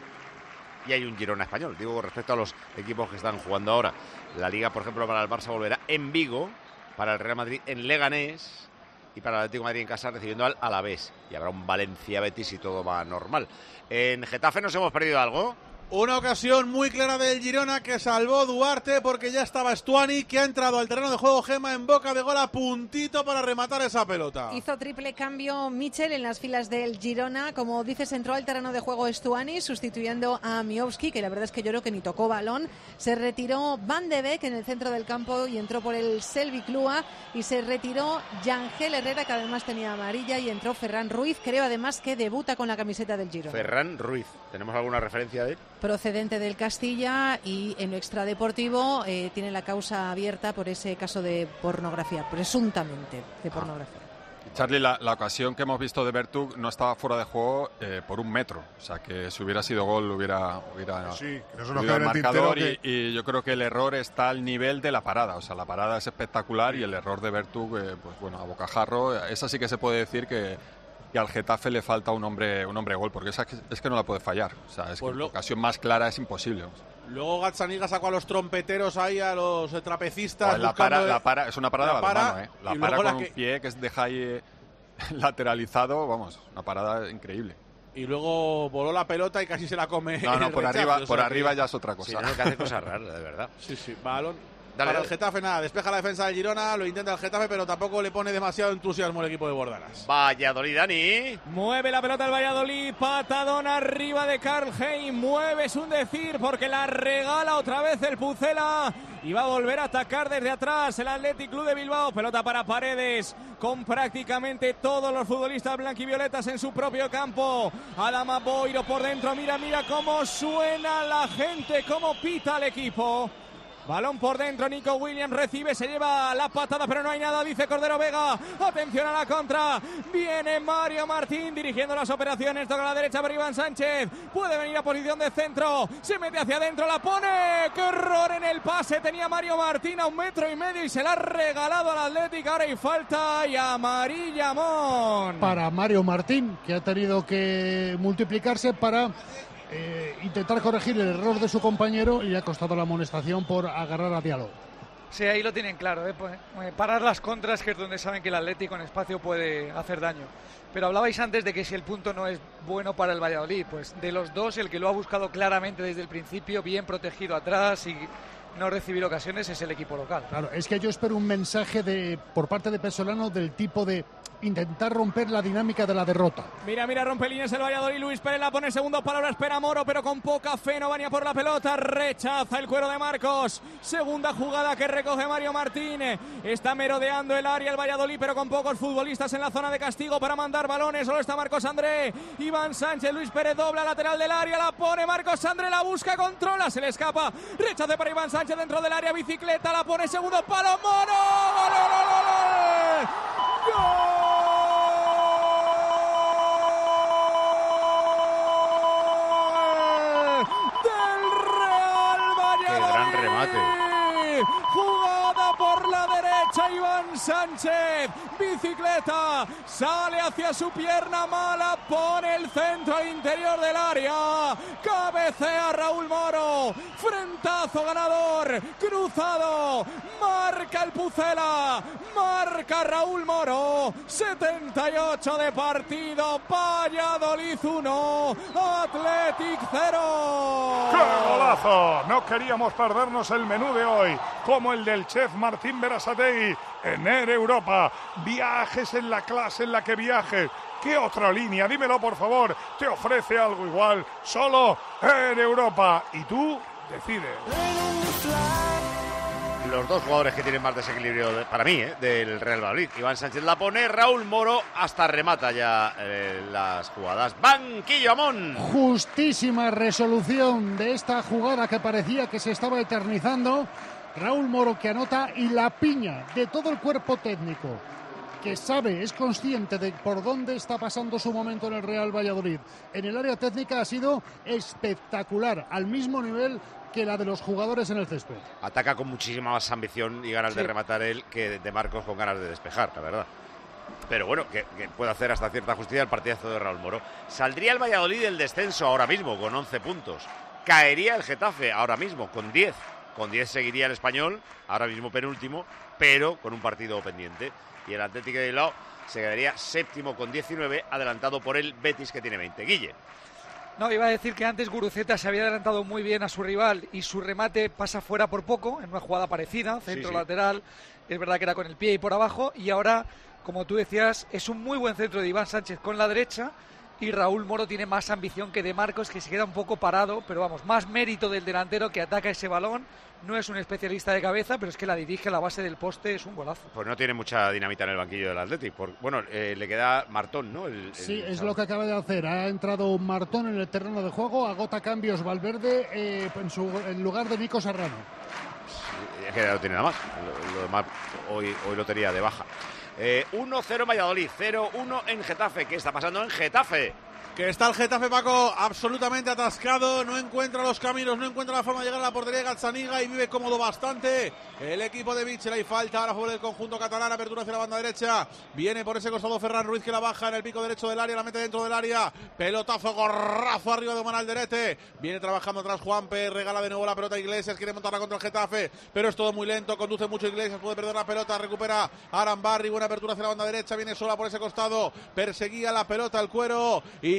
Y hay un Girona Español. Digo, respecto a los equipos que están jugando ahora. La Liga, por ejemplo, para el Barça volverá en Vigo, para el Real Madrid en Leganés y para el Atlético de Madrid en casa recibiendo al Alavés. Y habrá un Valencia-Betis si todo va normal. ¿En Getafe nos hemos perdido algo? Una ocasión muy clara del Girona que salvó Duarte porque ya estaba Stuani, que ha entrado al terreno de juego, Gema, en boca de gol a puntito para rematar esa pelota. Hizo triple cambio Michel en las filas del Girona. Como dices, entró al terreno de juego Stuani sustituyendo a Miowski, que la verdad es que yo creo que ni tocó balón. Se retiró Van de Beek en el centro del campo y entró por el Selvi Clua. Y se retiró Yangel Herrera, que además tenía amarilla, y entró Ferran Ruiz. Creo además que debuta con la camiseta del Girona. Ferran Ruiz, ¿tenemos alguna referencia de él? Procedente del Castilla, y en lo extradeportivo tiene la causa abierta por ese caso de pornografía, presuntamente de pornografía. Charlie, la ocasión que hemos visto de Bertug no estaba fuera de juego por 1 metro, o sea que si hubiera sido gol hubiera sí, que no el marcador y yo creo que el error está al nivel de la parada, o sea la parada es espectacular y el error de Bertug, pues bueno, a bocajarro, esa sí que se puede decir que al Getafe le falta un hombre gol, porque esa es que no la puede fallar, o sea, es pues que la ocasión más clara es imposible. Luego Gazzaniga sacó a los trompeteros ahí, a los trapecistas. La para, es una parada de balonmano, La para con un pie que deja ahí lateralizado, vamos, una parada increíble. Y luego voló la pelota y casi se la come. No, por arriba ya es otra cosa. Sí, no, que hace cosas raras, de verdad. Sí, balón. Para el Getafe nada, despeja la defensa del Girona, lo intenta el Getafe, pero tampoco le pone demasiado entusiasmo el equipo de Bordalas. Valladolid, Dani. Mueve la pelota el Valladolid, patadón arriba de Karl Hein, mueve es un decir porque la regala otra vez el Pucela y va a volver a atacar desde atrás el Athletic Club de Bilbao. Pelota para Paredes con prácticamente todos los futbolistas blanquivioletas en su propio campo. Adama Boiro por dentro, mira cómo suena la gente, cómo pita el equipo. Balón por dentro, Nico Williams recibe, se lleva la patada, pero no hay nada, dice Cordero Vega. Atención a la contra. Viene Mario Martín dirigiendo las operaciones. Toca a la derecha para Iván Sánchez. Puede venir a posición de centro. Se mete hacia adentro, la pone. ¡Qué error en el pase! Tenía Mario Martín a 1,5 metros y se la ha regalado al Atlético. Ahora hay falta y amarilla Mon. Para Mario Martín, que ha tenido que multiplicarse para intentar corregir el error de su compañero y le ha costado la amonestación por agarrar a Diallo. Sí, ahí lo tienen claro, parar las contras, que es donde saben que el Atlético en espacio puede hacer daño. Pero hablabais antes de que si el punto no es bueno para el Valladolid, pues de los dos el que lo ha buscado claramente desde el principio, bien protegido atrás y no recibir ocasiones, es el equipo local. Claro, es que yo espero un mensaje por parte de Pesolano del tipo de intentar romper la dinámica de la derrota. Mira, rompe líneas el Valladolid. Luis Pérez la pone segundo palo, la espera Moro, pero con poca fe. No venía por la pelota, rechaza el cuero de Marcos. Segunda jugada que recoge Mario Martín. Está merodeando el área el Valladolid, pero con pocos futbolistas en la zona de castigo para mandar balones. Solo está Marcos André, Iván Sánchez, Luis Pérez dobla lateral del área, la pone Marcos André, la busca, controla, se le escapa. Rechace para Iván Sánchez dentro del área, bicicleta, la pone segundo palo, Moro. ¡Gol! Jugada por la derecha, Iván Sánchez, bicicleta, sale hacia su pierna mala, pone el centro al interior del área, cabecea Raúl Moro, frentazo ganador, cruzado, marca el Pucela, marca Raúl Moro, 78 de partido, Valladolid 1, Athletic 0. ¡Qué golazo! No queríamos perdernos el menú de hoy, como el del chef Martín Berasategui en Air Europa. Viajes en la clase en la que viajes. ¿Qué otra línea? Dímelo, por favor. Te ofrece algo igual. Solo Air Europa. Y tú decides. Los dos jugadores que tienen más desequilibrio, para mí, del Real Valladolid. Iván Sánchez la pone, Raúl Moro hasta remata ya las jugadas. Banquillo Amón. Justísima resolución de esta jugada que parecía que se estaba eternizando. Raúl Moro que anota y la piña de todo el cuerpo técnico, que sabe, es consciente de por dónde está pasando su momento en el Real Valladolid. En el área técnica ha sido espectacular, al mismo nivel que la de los jugadores en el césped. Ataca con muchísima más ambición y ganas de rematar él que de Marcos con ganas de despejar, la verdad. Pero bueno, que puede hacer hasta cierta justicia el partidazo de Raúl Moro. Saldría el Valladolid del descenso ahora mismo con 11 puntos. Caería el Getafe ahora mismo con 10. Con 10 seguiría el Español, ahora mismo penúltimo, pero con un partido pendiente. Y el Atlético de Bilbao se quedaría séptimo con 19, adelantado por el Betis, que tiene 20. Guille. No, iba a decir que antes Guruceta se había adelantado muy bien a su rival y su remate pasa fuera por poco, en una jugada parecida, centro lateral, es verdad que era con el pie y por abajo, y ahora, como tú decías, es un muy buen centro de Iván Sánchez con la derecha, y Raúl Moro tiene más ambición que de Marcos, que se queda un poco parado, pero vamos, más mérito del delantero que ataca ese balón. No es un especialista de cabeza, pero es que la dirige a la base del poste, es un golazo. Pues no tiene mucha dinamita en el banquillo del Atlético. Bueno, le queda Martón, ¿no? Sí, es lo que acaba de hacer. Ha entrado Martón en el terreno de juego, agota cambios Valverde en lugar de Nico Serrano. Sí, es que no tiene nada más. Lo demás hoy lo tenía de baja. 1-0 Valladolid, 0-1 en Getafe. ¿Qué está pasando en Getafe? Que está el Getafe, Paco, absolutamente atascado, no encuentra los caminos, no encuentra la forma de llegar a la portería de Gazzaniga y vive cómodo bastante el equipo de Mitchell. Hay falta ahora por el conjunto catalán, apertura hacia la banda derecha, viene por ese costado Ferran Ruiz, que la baja en el pico derecho del área, la mete dentro del área, pelotazo, gorrazo arriba de Omar Alderete, viene trabajando atrás Juanpe, regala de nuevo la pelota a Iglesias, quiere montarla contra el Getafe, pero es todo muy lento, conduce mucho Iglesias, puede perder la pelota, recupera Arambarri, buena apertura hacia la banda derecha, viene sola por ese costado, perseguía la pelota al cuero y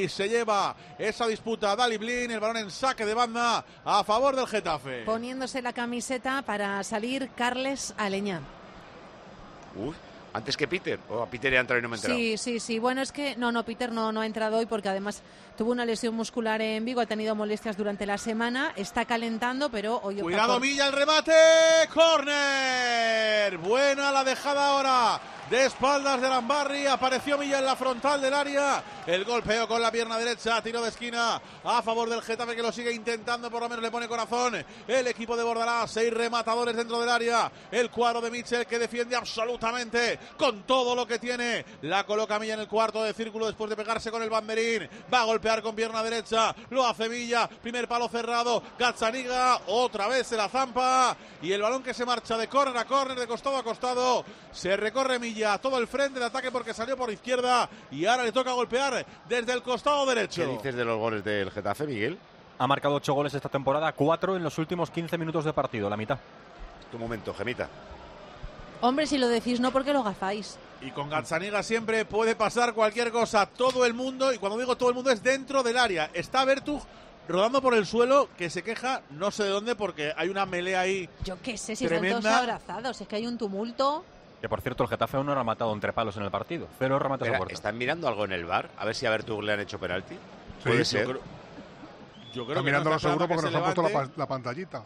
y se lleva esa disputa Daley Blind, el balón en saque de banda a favor del Getafe. Poniéndose la camiseta para salir Carles Aleñá. Antes que Peter, o a Peter ya ha entrado y no me he enterado. Sí. Bueno, es que no, Peter no ha entrado hoy porque además tuvo una lesión muscular en Vigo, ha tenido molestias durante la semana, está calentando, pero hoy... Cuidado, Milla, el remate, córner. Buena la dejada ahora de espaldas de Lambarri, apareció Milla en la frontal del área, el golpeo con la pierna derecha, tiro de esquina a favor del Getafe, que lo sigue intentando, por lo menos le pone corazón el equipo de Bordalás. 6 rematadores dentro del área, el cuadro de Mitchell, que defiende absolutamente con todo lo que tiene, la coloca Milla en el cuarto de círculo después de pegarse con el banderín, va a golpear con pierna derecha, lo hace Milla, primer palo cerrado, Gazzaniga otra vez se la zampa, y el balón que se marcha de córner a córner, de costado a costado, se recorre Milla todo el frente de ataque porque salió por izquierda y ahora le toca golpear desde el costado derecho. ¿Qué dices de los goles del Getafe, Miguel? Ha marcado 8 goles esta temporada, 4 en los últimos 15 minutos de partido, la mitad. Tu momento, Gemita. Hombre, si lo decís no, porque lo gafáis. Y con Gazzaniga siempre puede pasar cualquier cosa, todo el mundo, y cuando digo todo el mundo es dentro del área. Está Bertug rodando por el suelo, que se queja no sé de dónde porque hay una melea ahí. Yo qué sé, si tremenda. están todos abrazados, es que hay un tumulto. Que por cierto, el Getafe aún no ha rematado entre palos en el partido. 0 remates a puerta. ¿Están mirando algo en el VAR? A ver si a Bertug le han hecho penalti. Puede ser. Yo creo Están que mirándolo seguro porque nos han puesto la pantallita.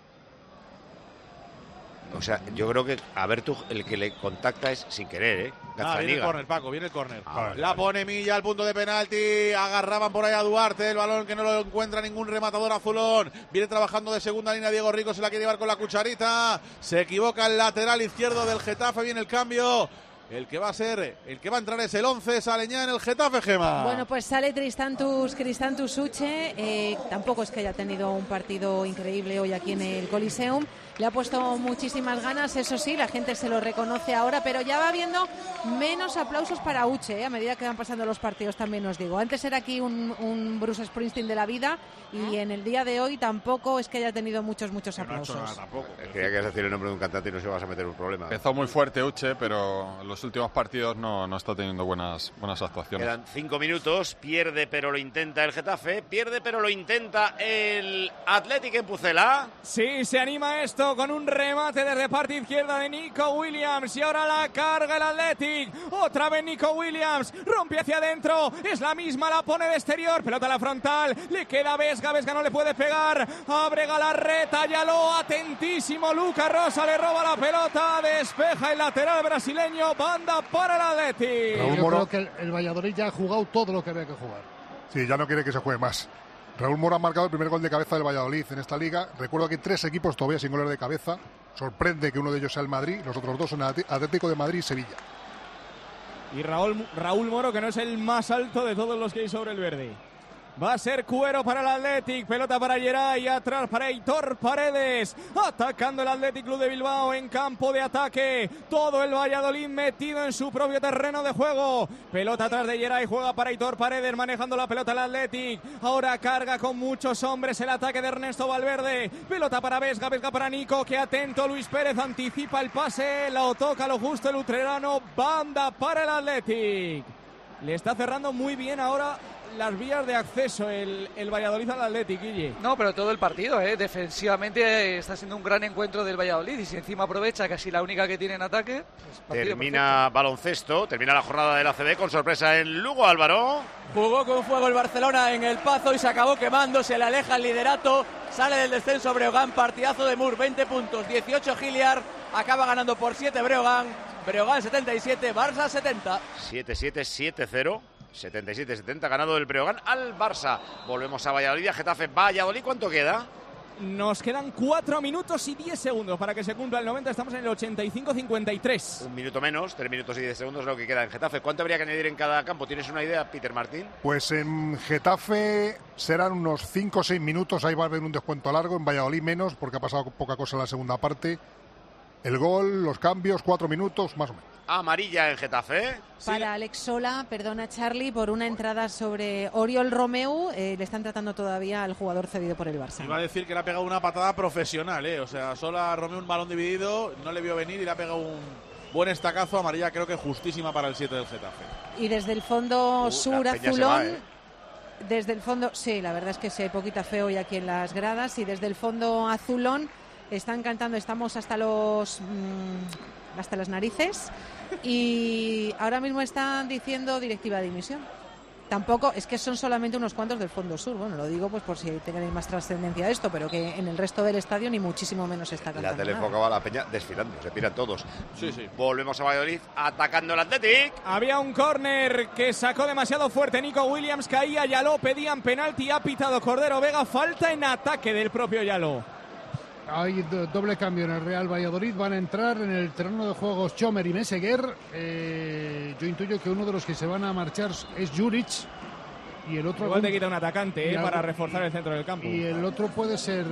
O sea, yo creo que a Bertug el que le contacta es sin querer, ¿eh? Viene el córner, Paco, viene el córner. Vale. La pone Milla al punto de penalti, agarraban por ahí a Duarte, el balón que no lo encuentra ningún rematador azulón. Viene trabajando de segunda línea Diego Rico, se la quiere llevar con la cucharita. Se equivoca el lateral izquierdo del Getafe, viene el cambio. El que va a entrar es el 11, es Aleñá en el Getafe, Gema. Bueno, pues sale Cristantus Uche, tampoco es que haya tenido un partido increíble hoy aquí en el Coliseum. Le ha puesto muchísimas ganas, eso sí, la gente se lo reconoce ahora, pero ya va habiendo menos aplausos para Uche, a medida que van pasando los partidos, también os digo. Antes era aquí un Bruce Springsteen de la vida y en el día de hoy tampoco es que haya tenido muchos aplausos. No ha hecho nada tampoco. Creía que ibas a decir el nombre de un cantante y no se vas a meter un problema. Empezó muy fuerte Uche, pero en los últimos partidos no está teniendo buenas actuaciones. Quedan 5 minutos, pierde pero lo intenta el Getafe, pierde pero lo intenta el Athletic en Pucela. Sí, se anima esto con un remate desde parte izquierda de Nico Williams y ahora la carga el Athletic. Otra vez Nico Williams, rompe hacia adentro, es la misma, la pone de exterior, pelota a la frontal, le queda Vesga no le puede pegar, abre Galarreta, Yaló, atentísimo Lucas Rosa, le roba la pelota, despeja el lateral brasileño, banda para el Athletic. Yo creo que el Valladolid ya ha jugado todo lo que había que jugar. Sí, ya no quiere que se juegue más. Raúl Moro ha marcado el primer gol de cabeza del Valladolid en esta liga. Recuerdo que hay 3 equipos todavía sin goles de cabeza. Sorprende que uno de ellos sea el Madrid, los otros 2 son Atlético de Madrid y Sevilla. Y Raúl Moro, que no es el más alto de todos los que hay sobre el verde. Va a ser Cuero para el Athletic, pelota para Geray, atrás para Aitor Paredes, atacando el Athletic Club de Bilbao en campo de ataque, todo el Valladolid metido en su propio terreno de juego, pelota atrás de Geray, juega para Aitor Paredes, manejando la pelota el Athletic, ahora carga con muchos hombres el ataque de Ernesto Valverde, pelota para Vesga para Nico, que atento Luis Pérez, anticipa el pase, lo toca lo justo el utrerano, banda para el Athletic, le está cerrando muy bien ahora las vías de acceso el Valladolid al Athletic, Guille. No, pero todo el partido, defensivamente está siendo un gran encuentro del Valladolid y si encima aprovecha casi la única que tiene en ataque, pues termina perfecto. Baloncesto, termina la jornada del ACB con sorpresa en Lugo, Álvaro. Jugó con fuego el Barcelona en el Pazo y se acabó quemando, se le aleja el liderato, sale del descenso Breogán, partidazo de Mur, 20 puntos, 18 Giliar, acaba ganando por 7 Breogán 77, Barça 70. 7-7-7-0. 77-70, ganado el Breogán al Barça. Volvemos a Valladolid, a Getafe. Valladolid, ¿cuánto queda? Nos quedan 4 minutos y 10 segundos para que se cumpla el 90. Estamos en el 85-53. Un minuto menos, 3 minutos y 10 segundos es lo que queda en Getafe. ¿Cuánto habría que añadir en cada campo? ¿Tienes una idea, Peter Martín? Pues en Getafe serán unos 5 o 6 minutos. Ahí va a haber un descuento largo. En Valladolid menos, porque ha pasado poca cosa en la segunda parte. El gol, los cambios, 4 minutos, más o menos. Amarilla en Getafe. Para Alex Sola, perdona Charlie, por una entrada sobre Oriol Romeu, le están tratando todavía al jugador cedido por el Barça. Iba a decir que le ha pegado una patada profesional, o sea, Sola Romeu un balón dividido, no le vio venir y le ha pegado un buen estacazo. Amarilla creo que justísima para el 7 del Getafe. Y desde el fondo sur azulón, desde el fondo, sí, la verdad es que sí, hay poquita fe hoy aquí en las gradas, y desde el fondo azulón están cantando, estamos hasta las narices, y ahora mismo están diciendo directiva de dimisión. Tampoco, es que son solamente unos cuantos del fondo sur. Bueno, lo digo pues por si tenéis más trascendencia a esto, pero que en el resto del estadio ni muchísimo menos está cantando. La tele enfocaba a la peña desfilando, se piran todos. Sí. Volvemos a Valladolid, atacando el Athletic. Había un córner que sacó demasiado fuerte Nico Williams, caía Yaló, pedían penalti, ha pitado Cordero Vega, falta en ataque del propio Yaló. Hay doble cambio en el Real Valladolid. Van a entrar en el terreno de juegos Chomer y Meseguer. Yo intuyo que uno de los que se van a marchar es Juric. Y el otro igual te quita un atacante para reforzar el centro del campo. Y el otro puede ser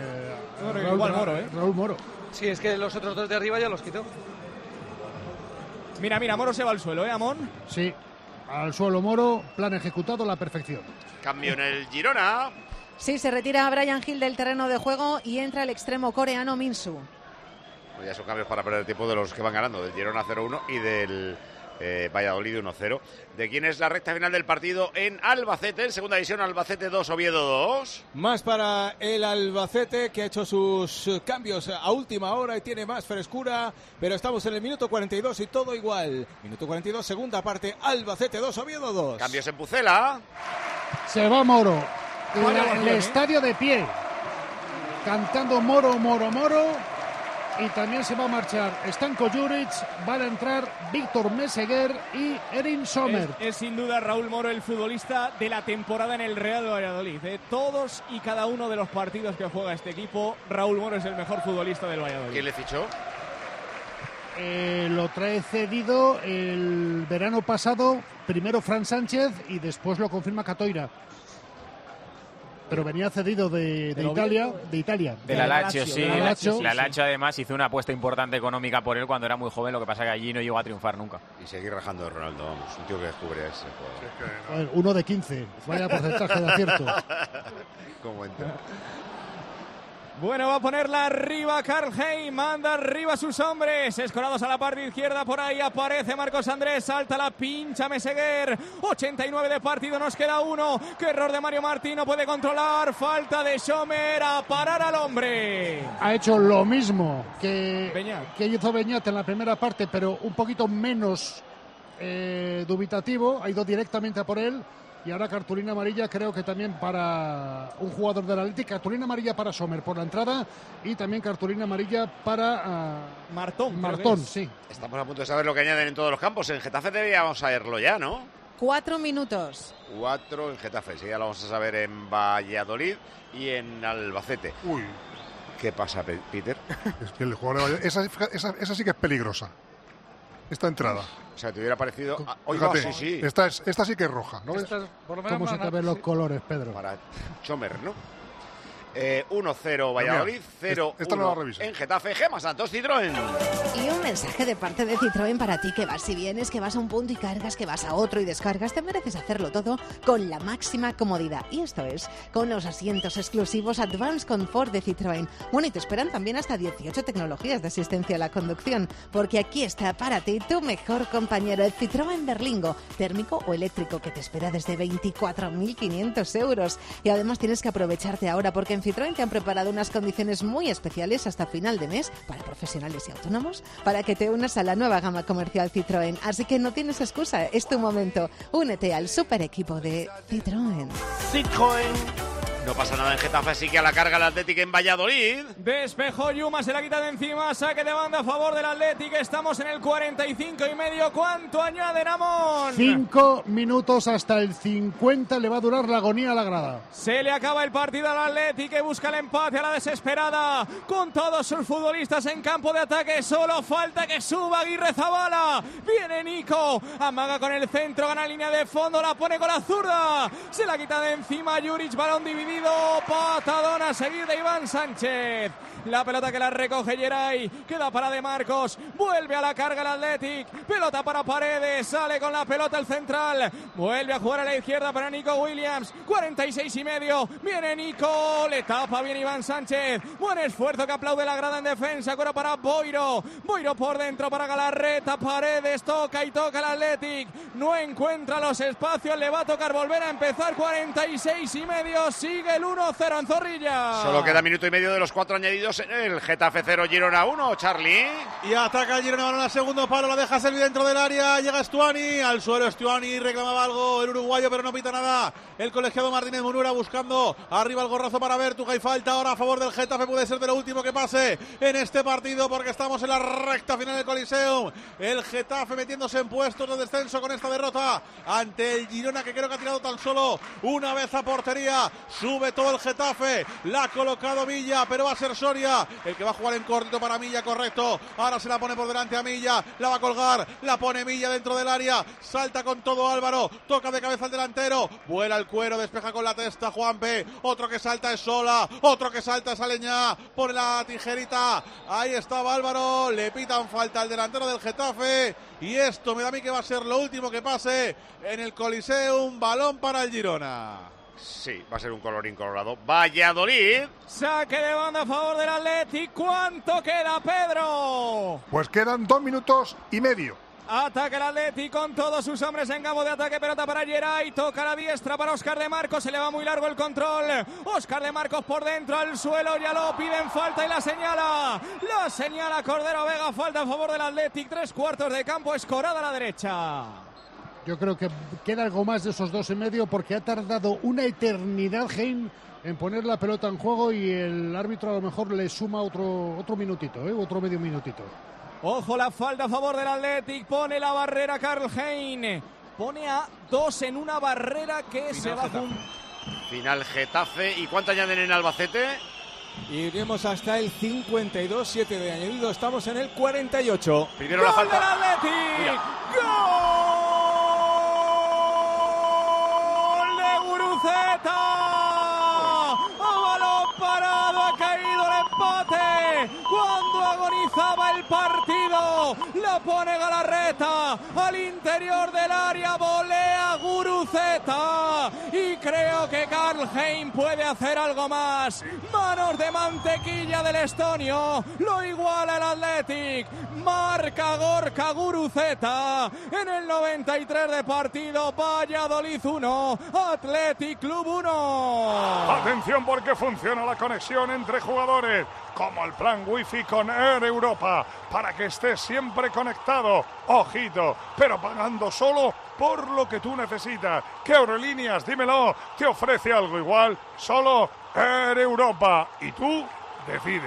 Raúl Moro. Sí, es que los otros dos de arriba ya los quitó. Mira, Moro se va al suelo, Amón. Sí, al suelo Moro, plan ejecutado a la perfección. Cambio en el Girona. Sí, se retira Brian Hill del terreno de juego y entra el extremo coreano Min-Soo. Pues ya son cambios para perder el tiempo de los que van ganando, del Girona 0-1 y del Valladolid 1-0. ¿De quién es la recta final del partido en Albacete? En segunda división, Albacete 2, Oviedo 2. Más para el Albacete, que ha hecho sus cambios a última hora y tiene más frescura, pero estamos en el minuto 42 y todo igual. Minuto 42, segunda parte, Albacete 2, Oviedo 2. Cambios en Pucela. Se va Moro. El estadio de pie, cantando Moro, Moro, Moro, y también se va a marchar Stanko Juric, van a entrar Víctor Meseguer y Erin Sommer. Es sin duda Raúl Moro el futbolista de la temporada en el Real Valladolid. De todos y cada uno de los partidos que juega este equipo, Raúl Moro es el mejor futbolista del Valladolid. ¿Quién le fichó? Lo trae cedido el verano pasado, primero Fran Sánchez y después lo confirma Catoira. Pero venía cedido de Italia. De la Lazio, sí. La Lazio además hizo una apuesta importante económica por él cuando era muy joven, lo que pasa que allí no llegó a triunfar nunca. Y seguir rajando de Ronaldo, vamos, un tío que descubre ese juego. 1 de 15, vaya porcentaje de acierto. ¿Cómo entra? Bueno, va a ponerla arriba Karl-Heinz, manda arriba a sus hombres, escorados a la parte izquierda, por ahí aparece Marcos Andrés, salta la pincha Meseguer, 89 de partido, nos queda uno, qué error de Mario Martín, no puede controlar, falta de Sommer, a parar al hombre. Ha hecho lo mismo que hizo Beñat en la primera parte, pero un poquito menos dubitativo, ha ido directamente a por él. Y ahora cartulina amarilla, creo que también para un jugador del Atlético, cartulina amarilla para Sommer por la entrada y también cartulina amarilla para Martón, sí. Estamos a punto de saber lo que añaden en todos los campos. En Getafe deberíamos saberlo ya, ¿no? 4 minutos. 4 en Getafe, sí, ya lo vamos a saber en Valladolid y en Albacete. Uy. ¿Qué pasa, Peter? Es que el jugador de Valladolid, esa sí que es peligrosa. Esta entrada. O sea, te hubiera parecido... Fíjate, sí. Esta sí que es roja, ¿no? ¿Cómo se te ven los colores, Pedro? Para Chomer, ¿no? 1-0 Valladolid, 0-1 en Getafe. Gemma Santos, Citroën. Y un mensaje de parte de Citroën para ti, que vas y vienes, que vas a un punto y cargas, que vas a otro y descargas. Te mereces hacerlo todo con la máxima comodidad. Y esto es con los asientos exclusivos Advanced Comfort de Citroën. Bueno, y te esperan también hasta 18 tecnologías de asistencia a la conducción, porque aquí está para ti tu mejor compañero, el Citroën Berlingo, térmico o eléctrico, que te espera desde 24.500 euros. Y además tienes que aprovecharte ahora, porque en Citroën te han preparado unas condiciones muy especiales hasta final de mes para profesionales y autónomos, para que te unas a la nueva gama comercial Citroën. Así que no tienes excusa, es tu momento. Únete al super equipo de Citroën. No pasa nada en Getafe, así que a la carga el Atlético en Valladolid. Despejó Yuma, se la quita de encima, saque de banda a favor del Atlético. Estamos en el 45 y medio. ¿Cuánto añaden, Amón? 5 minutos hasta el 50, le va a durar la agonía a la grada. Se le acaba el partido al Atlético, que busca el empate a la desesperada, con todos sus futbolistas en campo de ataque. Solo falta que suba Aguirre Zabala. Viene Nico, amaga con el centro, gana línea de fondo, la pone con la zurda. Se la quita de encima Juric, balón dividido perdido. Patadón a seguir de Iván Sánchez. La pelota que la recoge Geray, queda para De Marcos, vuelve a la carga el Athletic, pelota para Paredes, sale con la pelota el central, vuelve a jugar a la izquierda para Nico Williams, 46,5, viene Nico, le tapa bien Iván Sánchez, buen esfuerzo que aplaude la grada en defensa, ahora para Boiro por dentro para Galarreta, Paredes toca y toca el Athletic, no encuentra los espacios, le va a tocar volver a empezar, 46,5, sigue el 1-0 en Zorrilla. Solo queda minuto y medio de los 4 añadidos en el Getafe 0, Girona 1, Charlie. Y ataca el Girona, balón al segundo palo, la deja servir dentro del área, llega Stuani, al suelo Stuani, reclamaba algo el uruguayo, pero no pita nada. El colegiado Martínez Munura buscando arriba el gorrazo para Vertuga y falta ahora a favor del Getafe, puede ser de lo último que pase en este partido porque estamos en la recta final del Coliseum. El Getafe metiéndose en puestos de descenso con esta derrota ante el Girona, que creo que ha tirado tan solo una vez a portería. Sube todo el Getafe, la ha colocado Milla, pero va a ser Soria el que va a jugar en cortito para Milla, correcto. Ahora se la pone por delante a Milla, la va a colgar, la pone Milla dentro del área, salta con todo Álvaro, toca de cabeza al delantero, vuela el cuero, despeja con la testa Juanpe, otro que salta es Sola, otro que salta es Aleñá, pone la tijerita, ahí estaba Álvaro, le pitan falta al delantero del Getafe y esto me da a mí que va a ser lo último que pase en el Coliseum, balón para el Girona. Sí, va a ser un colorín colorado. Valladolid. Saque de banda a favor del Athletic. ¿Cuánto queda, Pedro? Pues quedan 2 minutos y medio. Ataca el Athletic con todos sus hombres en campo de ataque, pelota para Geray, toca la diestra para Óscar de Marcos, se le va muy largo el control, Óscar de Marcos por dentro al suelo, ya lo piden falta y la señala Cordero Vega, falta a favor del Athletic, 3/4 de campo, escorada a la derecha. Yo creo que queda algo más de esos 2,5 porque ha tardado una eternidad Hein en poner la pelota en juego y el árbitro a lo mejor le suma otro minutito, otro medio minutito. Ojo la falta a favor del Athletic, pone la barrera Karl Hein, pone a 2 en una barrera que Final se va Final Getafe. ¿Y cuánto añaden en Albacete? Iremos hasta el 52, 7 de añadido, estamos en el 48. Primero la falta. ¡Gol del Athletic! ¡Gol de Guruceta! ¡A balón parado ha caído el empate! Cuando agonizaba el partido, la pone Galarreta al interior del área, volea Guruceta y creo que Karl Hein puede hacer algo más. Manos de mantequilla del estonio, lo iguala el Athletic, marca Gorka Guruceta en el 93 de partido. Valladolid 1, Athletic Club 1. Atención porque funciona la conexión entre jugadores, como el plan Wi-Fi con Air Europa, para que estés siempre conectado. Ojito, pero pagando solo por lo que tú necesitas. ¿Qué Aerolíneas, dímelo, te ofrece algo igual? Solo Air Europa. Y tú decides.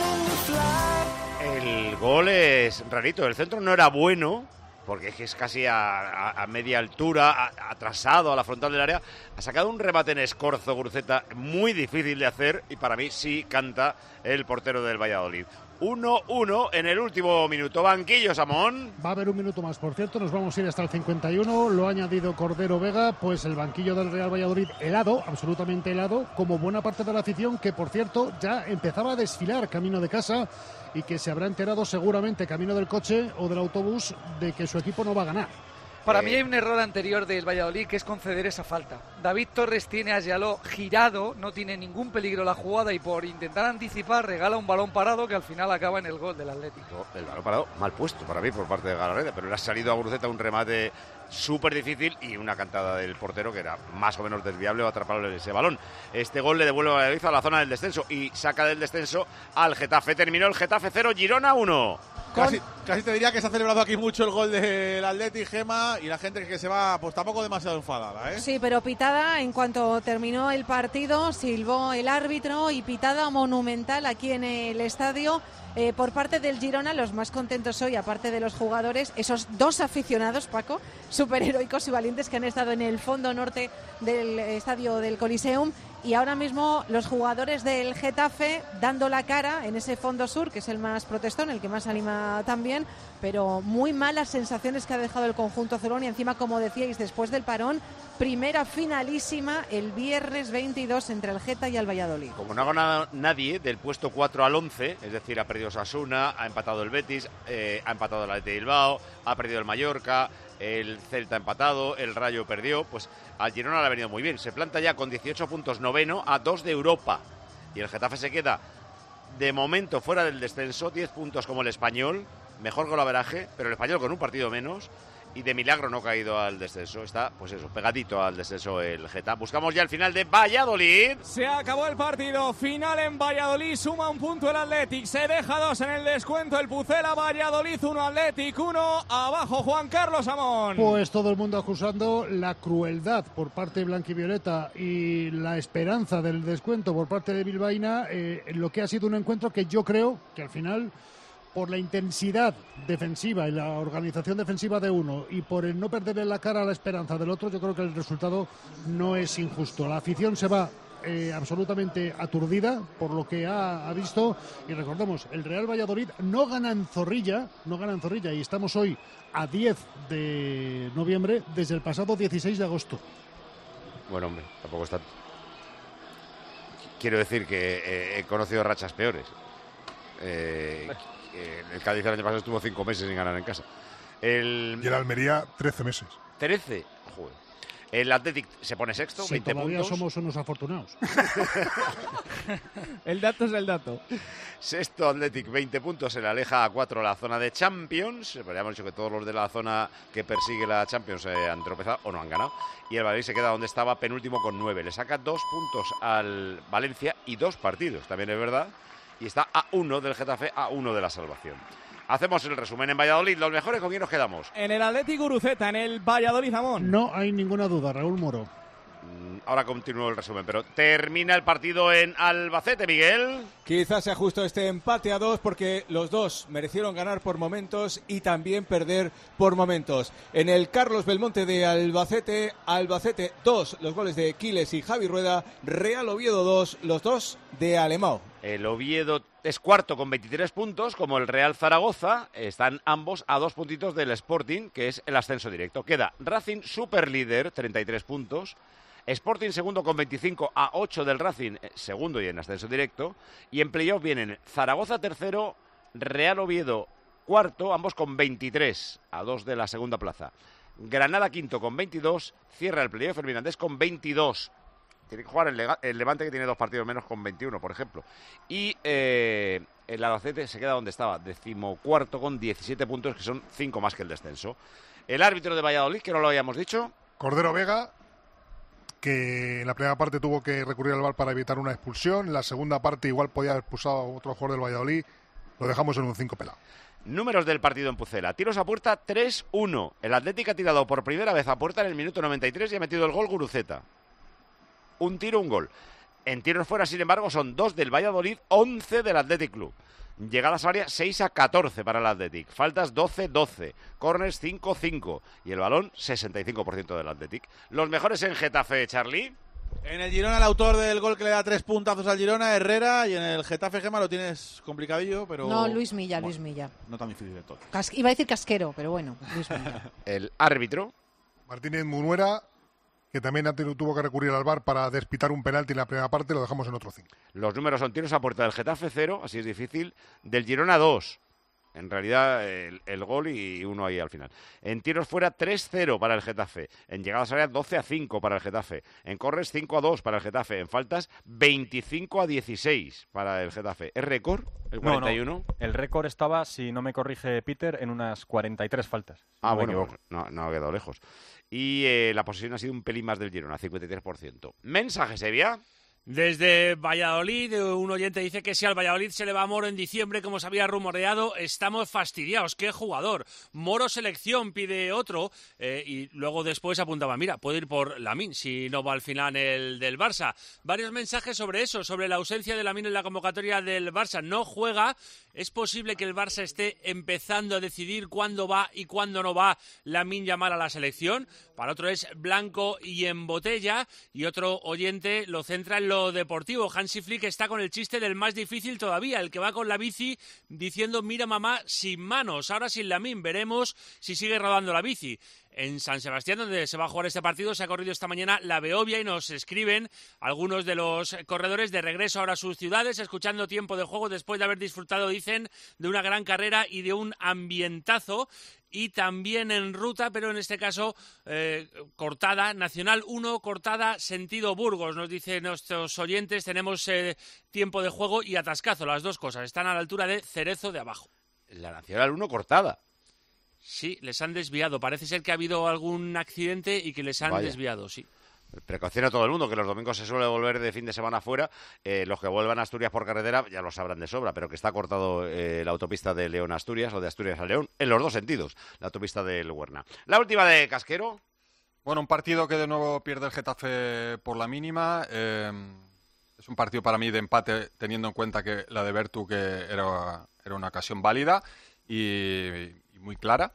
El gol es rarito. El centro no era bueno, porque es casi a media altura, atrasado a la frontal del área. Ha sacado un remate en escorzo, Guruceta, muy difícil de hacer, y para mí sí canta el portero del Valladolid. 1-1 en el último minuto. Banquillo, Samón. Va a haber un minuto más, por cierto, nos vamos a ir hasta el 51, lo ha añadido Cordero Vega, pues el banquillo del Real Valladolid helado, absolutamente helado, como buena parte de la afición, que por cierto ya empezaba a desfilar camino de casa y que se habrá enterado seguramente camino del coche o del autobús de que su equipo no va a ganar. Para mí hay un error anterior del Valladolid, que es conceder esa falta. David Torres tiene a Yaló girado, no tiene ningún peligro la jugada y por intentar anticipar regala un balón parado que al final acaba en el gol del Atlético. El balón parado mal puesto para mí por parte de Galarreta, pero le ha salido a Guruceta un remate súper difícil y una cantada del portero que era más o menos desviable o atrapable ese balón. Este gol le devuelve a Valladolid a la zona del descenso y saca del descenso al Getafe. Terminó el Getafe 0, Girona 1. Casi te diría que se ha celebrado aquí mucho el gol del Athletic, Gema, y la gente que se va pues tampoco demasiado enfadada, ¿eh? Sí, pero pitada en cuanto terminó el partido, silbó el árbitro y pitada monumental aquí en el estadio. Por parte del Girona, los más contentos hoy, aparte de los jugadores, esos 2 aficionados, Paco, superheroicos y valientes que han estado en el fondo norte del estadio del Coliseum, Y ahora mismo los jugadores del Getafe dando la cara en ese fondo sur, que es el más protestón, el que más anima también, pero muy malas sensaciones que ha dejado el conjunto azulón. Y encima, como decíais, después del parón, primera finalísima el viernes 22 entre el Geta y el Valladolid. Como no ha ganado nadie del puesto 4 al 11, es decir, ha perdido Osasuna, ha empatado el Betis, ha empatado el Athletic de Bilbao, ha perdido el Mallorca, el Celta ha empatado, el Rayo perdió, pues al Girona le ha venido muy bien. Se planta ya con 18 puntos, noveno, a 2 de Europa. Y el Getafe se queda, de momento, fuera del descenso, 10 puntos como el Español, mejor golaveraje, pero el Español con un partido menos. Y de milagro no ha caído al descenso. Está, pues eso, pegadito al descenso el Getafe. Buscamos ya el final de Valladolid. Se acabó el partido. Final en Valladolid. Suma un punto el Athletic. Se deja 2 en el descuento el Pucela. Valladolid 1, Athletic 1. Abajo Juan Carlos Amón. Pues todo el mundo acusando la crueldad por parte de blanquivioleta y la esperanza del descuento por parte de bilbaína. Lo que ha sido un encuentro que yo creo que al final, por la intensidad defensiva y la organización defensiva de uno y por el no perderle la cara a la esperanza del otro, yo creo que el resultado no es injusto. La afición se va absolutamente aturdida por lo que ha visto, y recordemos, el Real Valladolid no gana en Zorrilla, y estamos hoy a 10 de noviembre desde el pasado 16 de agosto. Bueno, hombre, tampoco está... Quiero decir que he conocido rachas peores. El Cádiz el año pasado estuvo 5 meses sin ganar en casa. Y el Almería 13 meses. 13, joder. El Athletic se pone sexto, sí, 20 todavía puntos. Somos unos afortunados. El dato es el dato. Sexto Athletic, 20 puntos, se le aleja a 4 la zona de Champions. Pero ya hemos dicho que todos los de la zona que persigue la Champions han tropezado o no han ganado. Y el Valladolid se queda donde estaba, penúltimo con 9. Le saca 2 puntos al Valencia y 2 partidos, también es verdad. Y está a 1 del Getafe, a 1 de la salvación. Hacemos el resumen en Valladolid. Los mejores, ¿con quién nos quedamos? En el Athletic Guruceta, en el Valladolid Amón. No hay ninguna duda, Raúl Moro. Ahora continúo el resumen, pero termina el partido en Albacete, Miguel. Quizás sea justo este empate a 2 porque los dos merecieron ganar por momentos y también perder por momentos. En el Carlos Belmonte de Albacete 2, los goles de Quiles y Javi Rueda. Real Oviedo 2, los dos de Alemão. El Oviedo es cuarto con 23 puntos, como el Real Zaragoza. Están ambos a 2 puntitos del Sporting, que es el ascenso directo. Queda Racing superlíder, 33 puntos. Sporting segundo con 25, a 8 del Racing, segundo y en ascenso directo. Y en playoff vienen Zaragoza tercero, Real Oviedo cuarto, ambos con 23, a 2 de la segunda plaza. Granada quinto con 22, cierra el playoff el Mirandés con 22. Tiene que jugar el Levante, que tiene 2 partidos menos, con 21, por ejemplo. Y el Albacete se queda donde estaba, 14º con 17 puntos, que son 5 más que el descenso. El árbitro de Valladolid, que no lo habíamos dicho. Cordero Vega, que en la primera parte tuvo que recurrir al VAR para evitar una expulsión. En la segunda parte igual podía haber expulsado a otro jugador del Valladolid. Lo dejamos en un 5 pelado. Números del partido en Pucela. Tiros a puerta 3-1. El Atlético ha tirado por primera vez a puerta en el minuto 93 y ha metido el gol Guruceta. Un tiro, un gol. En tiros fuera, sin embargo, son 2 del Valladolid, 11 del Athletic Club. Llegadas a área 6-14 para el Athletic. Faltas 12-12. Corners 5-5. Y el balón 65% del Athletic. Los mejores en Getafe, Charlie. En el Girona, el autor del gol que le da 3 puntazos al Girona, Herrera. Y en el Getafe, Gema, lo tienes complicadillo, pero... No, Luis Milla, bueno, Luis Milla. No tan difícil de todo. Iba a decir Casquero, pero bueno, Luis Milla. El árbitro. Martínez Munuera, que también tuvo que recurrir al VAR para despitar un penalti en la primera parte, lo dejamos en otro 5. Los números son tiros a puerta del Getafe 0, así es difícil, del Girona 2. En realidad el gol y uno ahí al final. En tiros fuera 3-0 para el Getafe. En llegadas a área 12-5 para el Getafe. En corres 5-2 para el Getafe. En faltas 25-16 para el Getafe. ¿Es récord el 41? No. El récord estaba, si no me corrige Peter, en unas 43 faltas. Ah, bueno, no ha quedado lejos. Y la posesión ha sido un pelín más del Girona, 53%. Mensaje, Sevilla. Desde Valladolid, un oyente dice que si al Valladolid se le va a Moro en diciembre, como se había rumoreado, estamos fastidiados. ¡Qué jugador! Moro selección, pide otro, y luego después apuntaba, mira, puede ir por Lamine, si no va al final el del Barça. Varios mensajes sobre eso, sobre la ausencia de Lamine en la convocatoria del Barça. No juega, es posible que el Barça esté empezando a decidir cuándo va y cuándo no va Lamine Yamal a la selección. Para otro es blanco y en botella, y otro oyente lo centra en lo deportivo. Hansi Flick está con el chiste del más difícil todavía, el que va con la bici diciendo mira mamá sin manos, ahora sin Lamine, veremos si sigue rodando la bici. En San Sebastián, donde se va a jugar este partido, se ha corrido esta mañana la Beovia y nos escriben algunos de los corredores de regreso ahora a sus ciudades, escuchando tiempo de juego después de haber disfrutado, dicen, de una gran carrera y de un ambientazo. Y también en ruta, pero en este caso cortada, Nacional 1, cortada, sentido Burgos, nos dicen nuestros oyentes, tenemos tiempo de juego y atascazo, las dos cosas, están a la altura de Cerezo de abajo. La Nacional 1 cortada. Sí, les han desviado, parece ser que ha habido algún accidente y que les han desviado, sí. Precaución a todo el mundo, que los domingos se suele volver de fin de semana fuera. Los que vuelvan a Asturias por carretera ya lo sabrán de sobra, pero que está cortado la autopista de León a Asturias o de Asturias a León, en los dos sentidos, la autopista del Huerna. La última de Casquero. Bueno, un partido que de nuevo pierde el Getafe por la mínima. Es un partido para mí de empate, teniendo en cuenta que la de Bertu que era una ocasión válida y muy clara.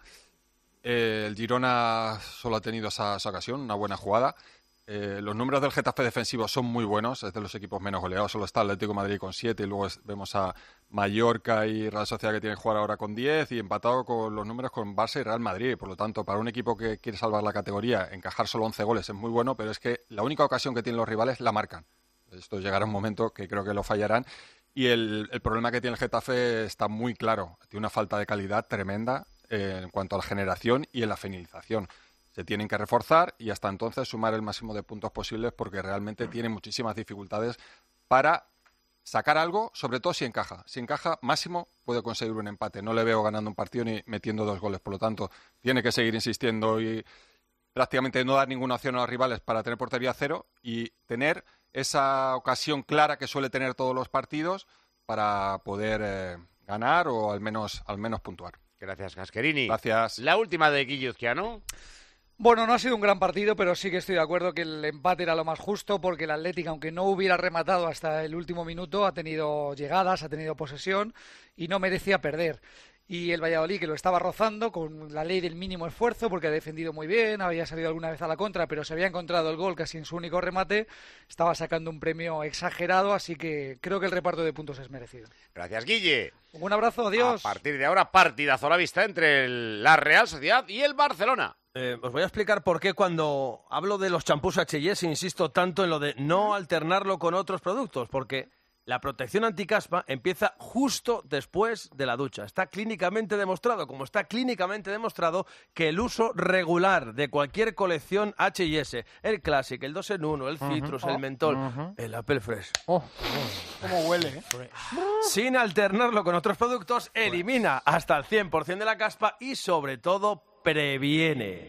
El Girona solo ha tenido esa ocasión, una buena jugada. Los números del Getafe defensivo son muy buenos, es de los equipos menos goleados, solo está Atlético de Madrid con 7 y luego vemos a Mallorca y Real Sociedad que tienen que jugar ahora con 10 y empatado con los números con Barça y Real Madrid. Por lo tanto, para un equipo que quiere salvar la categoría, encajar solo 11 goles es muy bueno, pero es que la única ocasión que tienen los rivales la marcan. Esto llegará un momento que creo que lo fallarán y el problema que tiene el Getafe está muy claro, tiene una falta de calidad tremenda en cuanto a la generación y en la finalización. Se tienen que reforzar y hasta entonces sumar el máximo de puntos posibles porque realmente tienen muchísimas dificultades para sacar algo, sobre todo si encaja. Si encaja, máximo puede conseguir un empate. No le veo ganando un partido ni metiendo 2 goles. Por lo tanto, tiene que seguir insistiendo y prácticamente no dar ninguna opción a los rivales para tener portería cero y tener esa ocasión clara que suele tener todos los partidos para poder ganar o al menos puntuar. Gracias, Casquerini. Gracias. La última de Guilluzquiano. Bueno, no ha sido un gran partido, pero sí que estoy de acuerdo que el empate era lo más justo porque el Atlético, aunque no hubiera rematado hasta el último minuto, ha tenido llegadas, ha tenido posesión y no merecía perder. Y el Valladolid, que lo estaba rozando con la ley del mínimo esfuerzo porque ha defendido muy bien, había salido alguna vez a la contra, pero se había encontrado el gol casi en su único remate, estaba sacando un premio exagerado, así que creo que el reparto de puntos es merecido. Gracias, Guille. Un abrazo, adiós. A partir de ahora, partidazo a la vista entre la Real Sociedad y el Barcelona. Os voy a explicar por qué cuando hablo de los champús H&S insisto tanto en lo de no alternarlo con otros productos, porque la protección anticaspa empieza justo después de la ducha. Está clínicamente demostrado, como está clínicamente demostrado, que el uso regular de cualquier colección H&S, el Classic, el 2 en 1, el Citrus, el Mentol, el Apple Fresh. ¿Cómo huele? Sin alternarlo con otros productos, elimina hasta el 100% de la caspa y, sobre todo, previene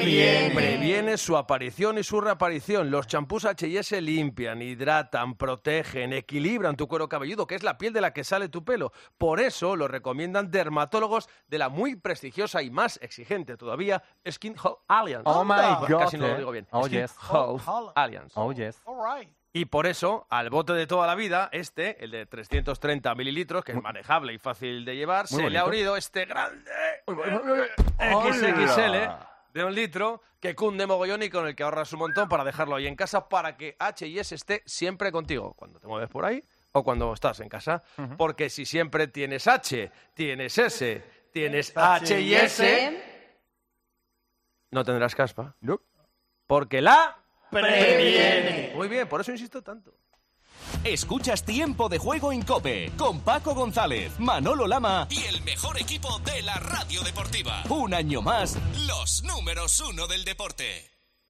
su aparición y su reaparición. Los champús H&S limpian, hidratan, protegen, equilibran tu cuero cabelludo, que es la piel de la que sale tu pelo. Por eso lo recomiendan dermatólogos de la muy prestigiosa y más exigente todavía Skin Health Alliance. Oh my God. Casi no lo digo bien. Oh, Skin yes. Health Alliance. Oh, yes. Y por eso, al bote de toda la vida, el de 330 mililitros, que es manejable y fácil de llevar, Muy se le ha bonito. unido este grande XXL de 1 litro que cunde mogollón y con el que ahorras un montón para dejarlo ahí en casa para que H&S esté siempre contigo, cuando te mueves por ahí o cuando estás en casa. Porque si siempre tienes H, tienes S, tienes H&S, no tendrás caspa. Porque la previene. Muy bien, por eso insisto tanto. Escuchas Tiempo de Juego en COPE con Paco González, Manolo Lama y el mejor equipo de la radio deportiva. Un año más, los números 1 del deporte.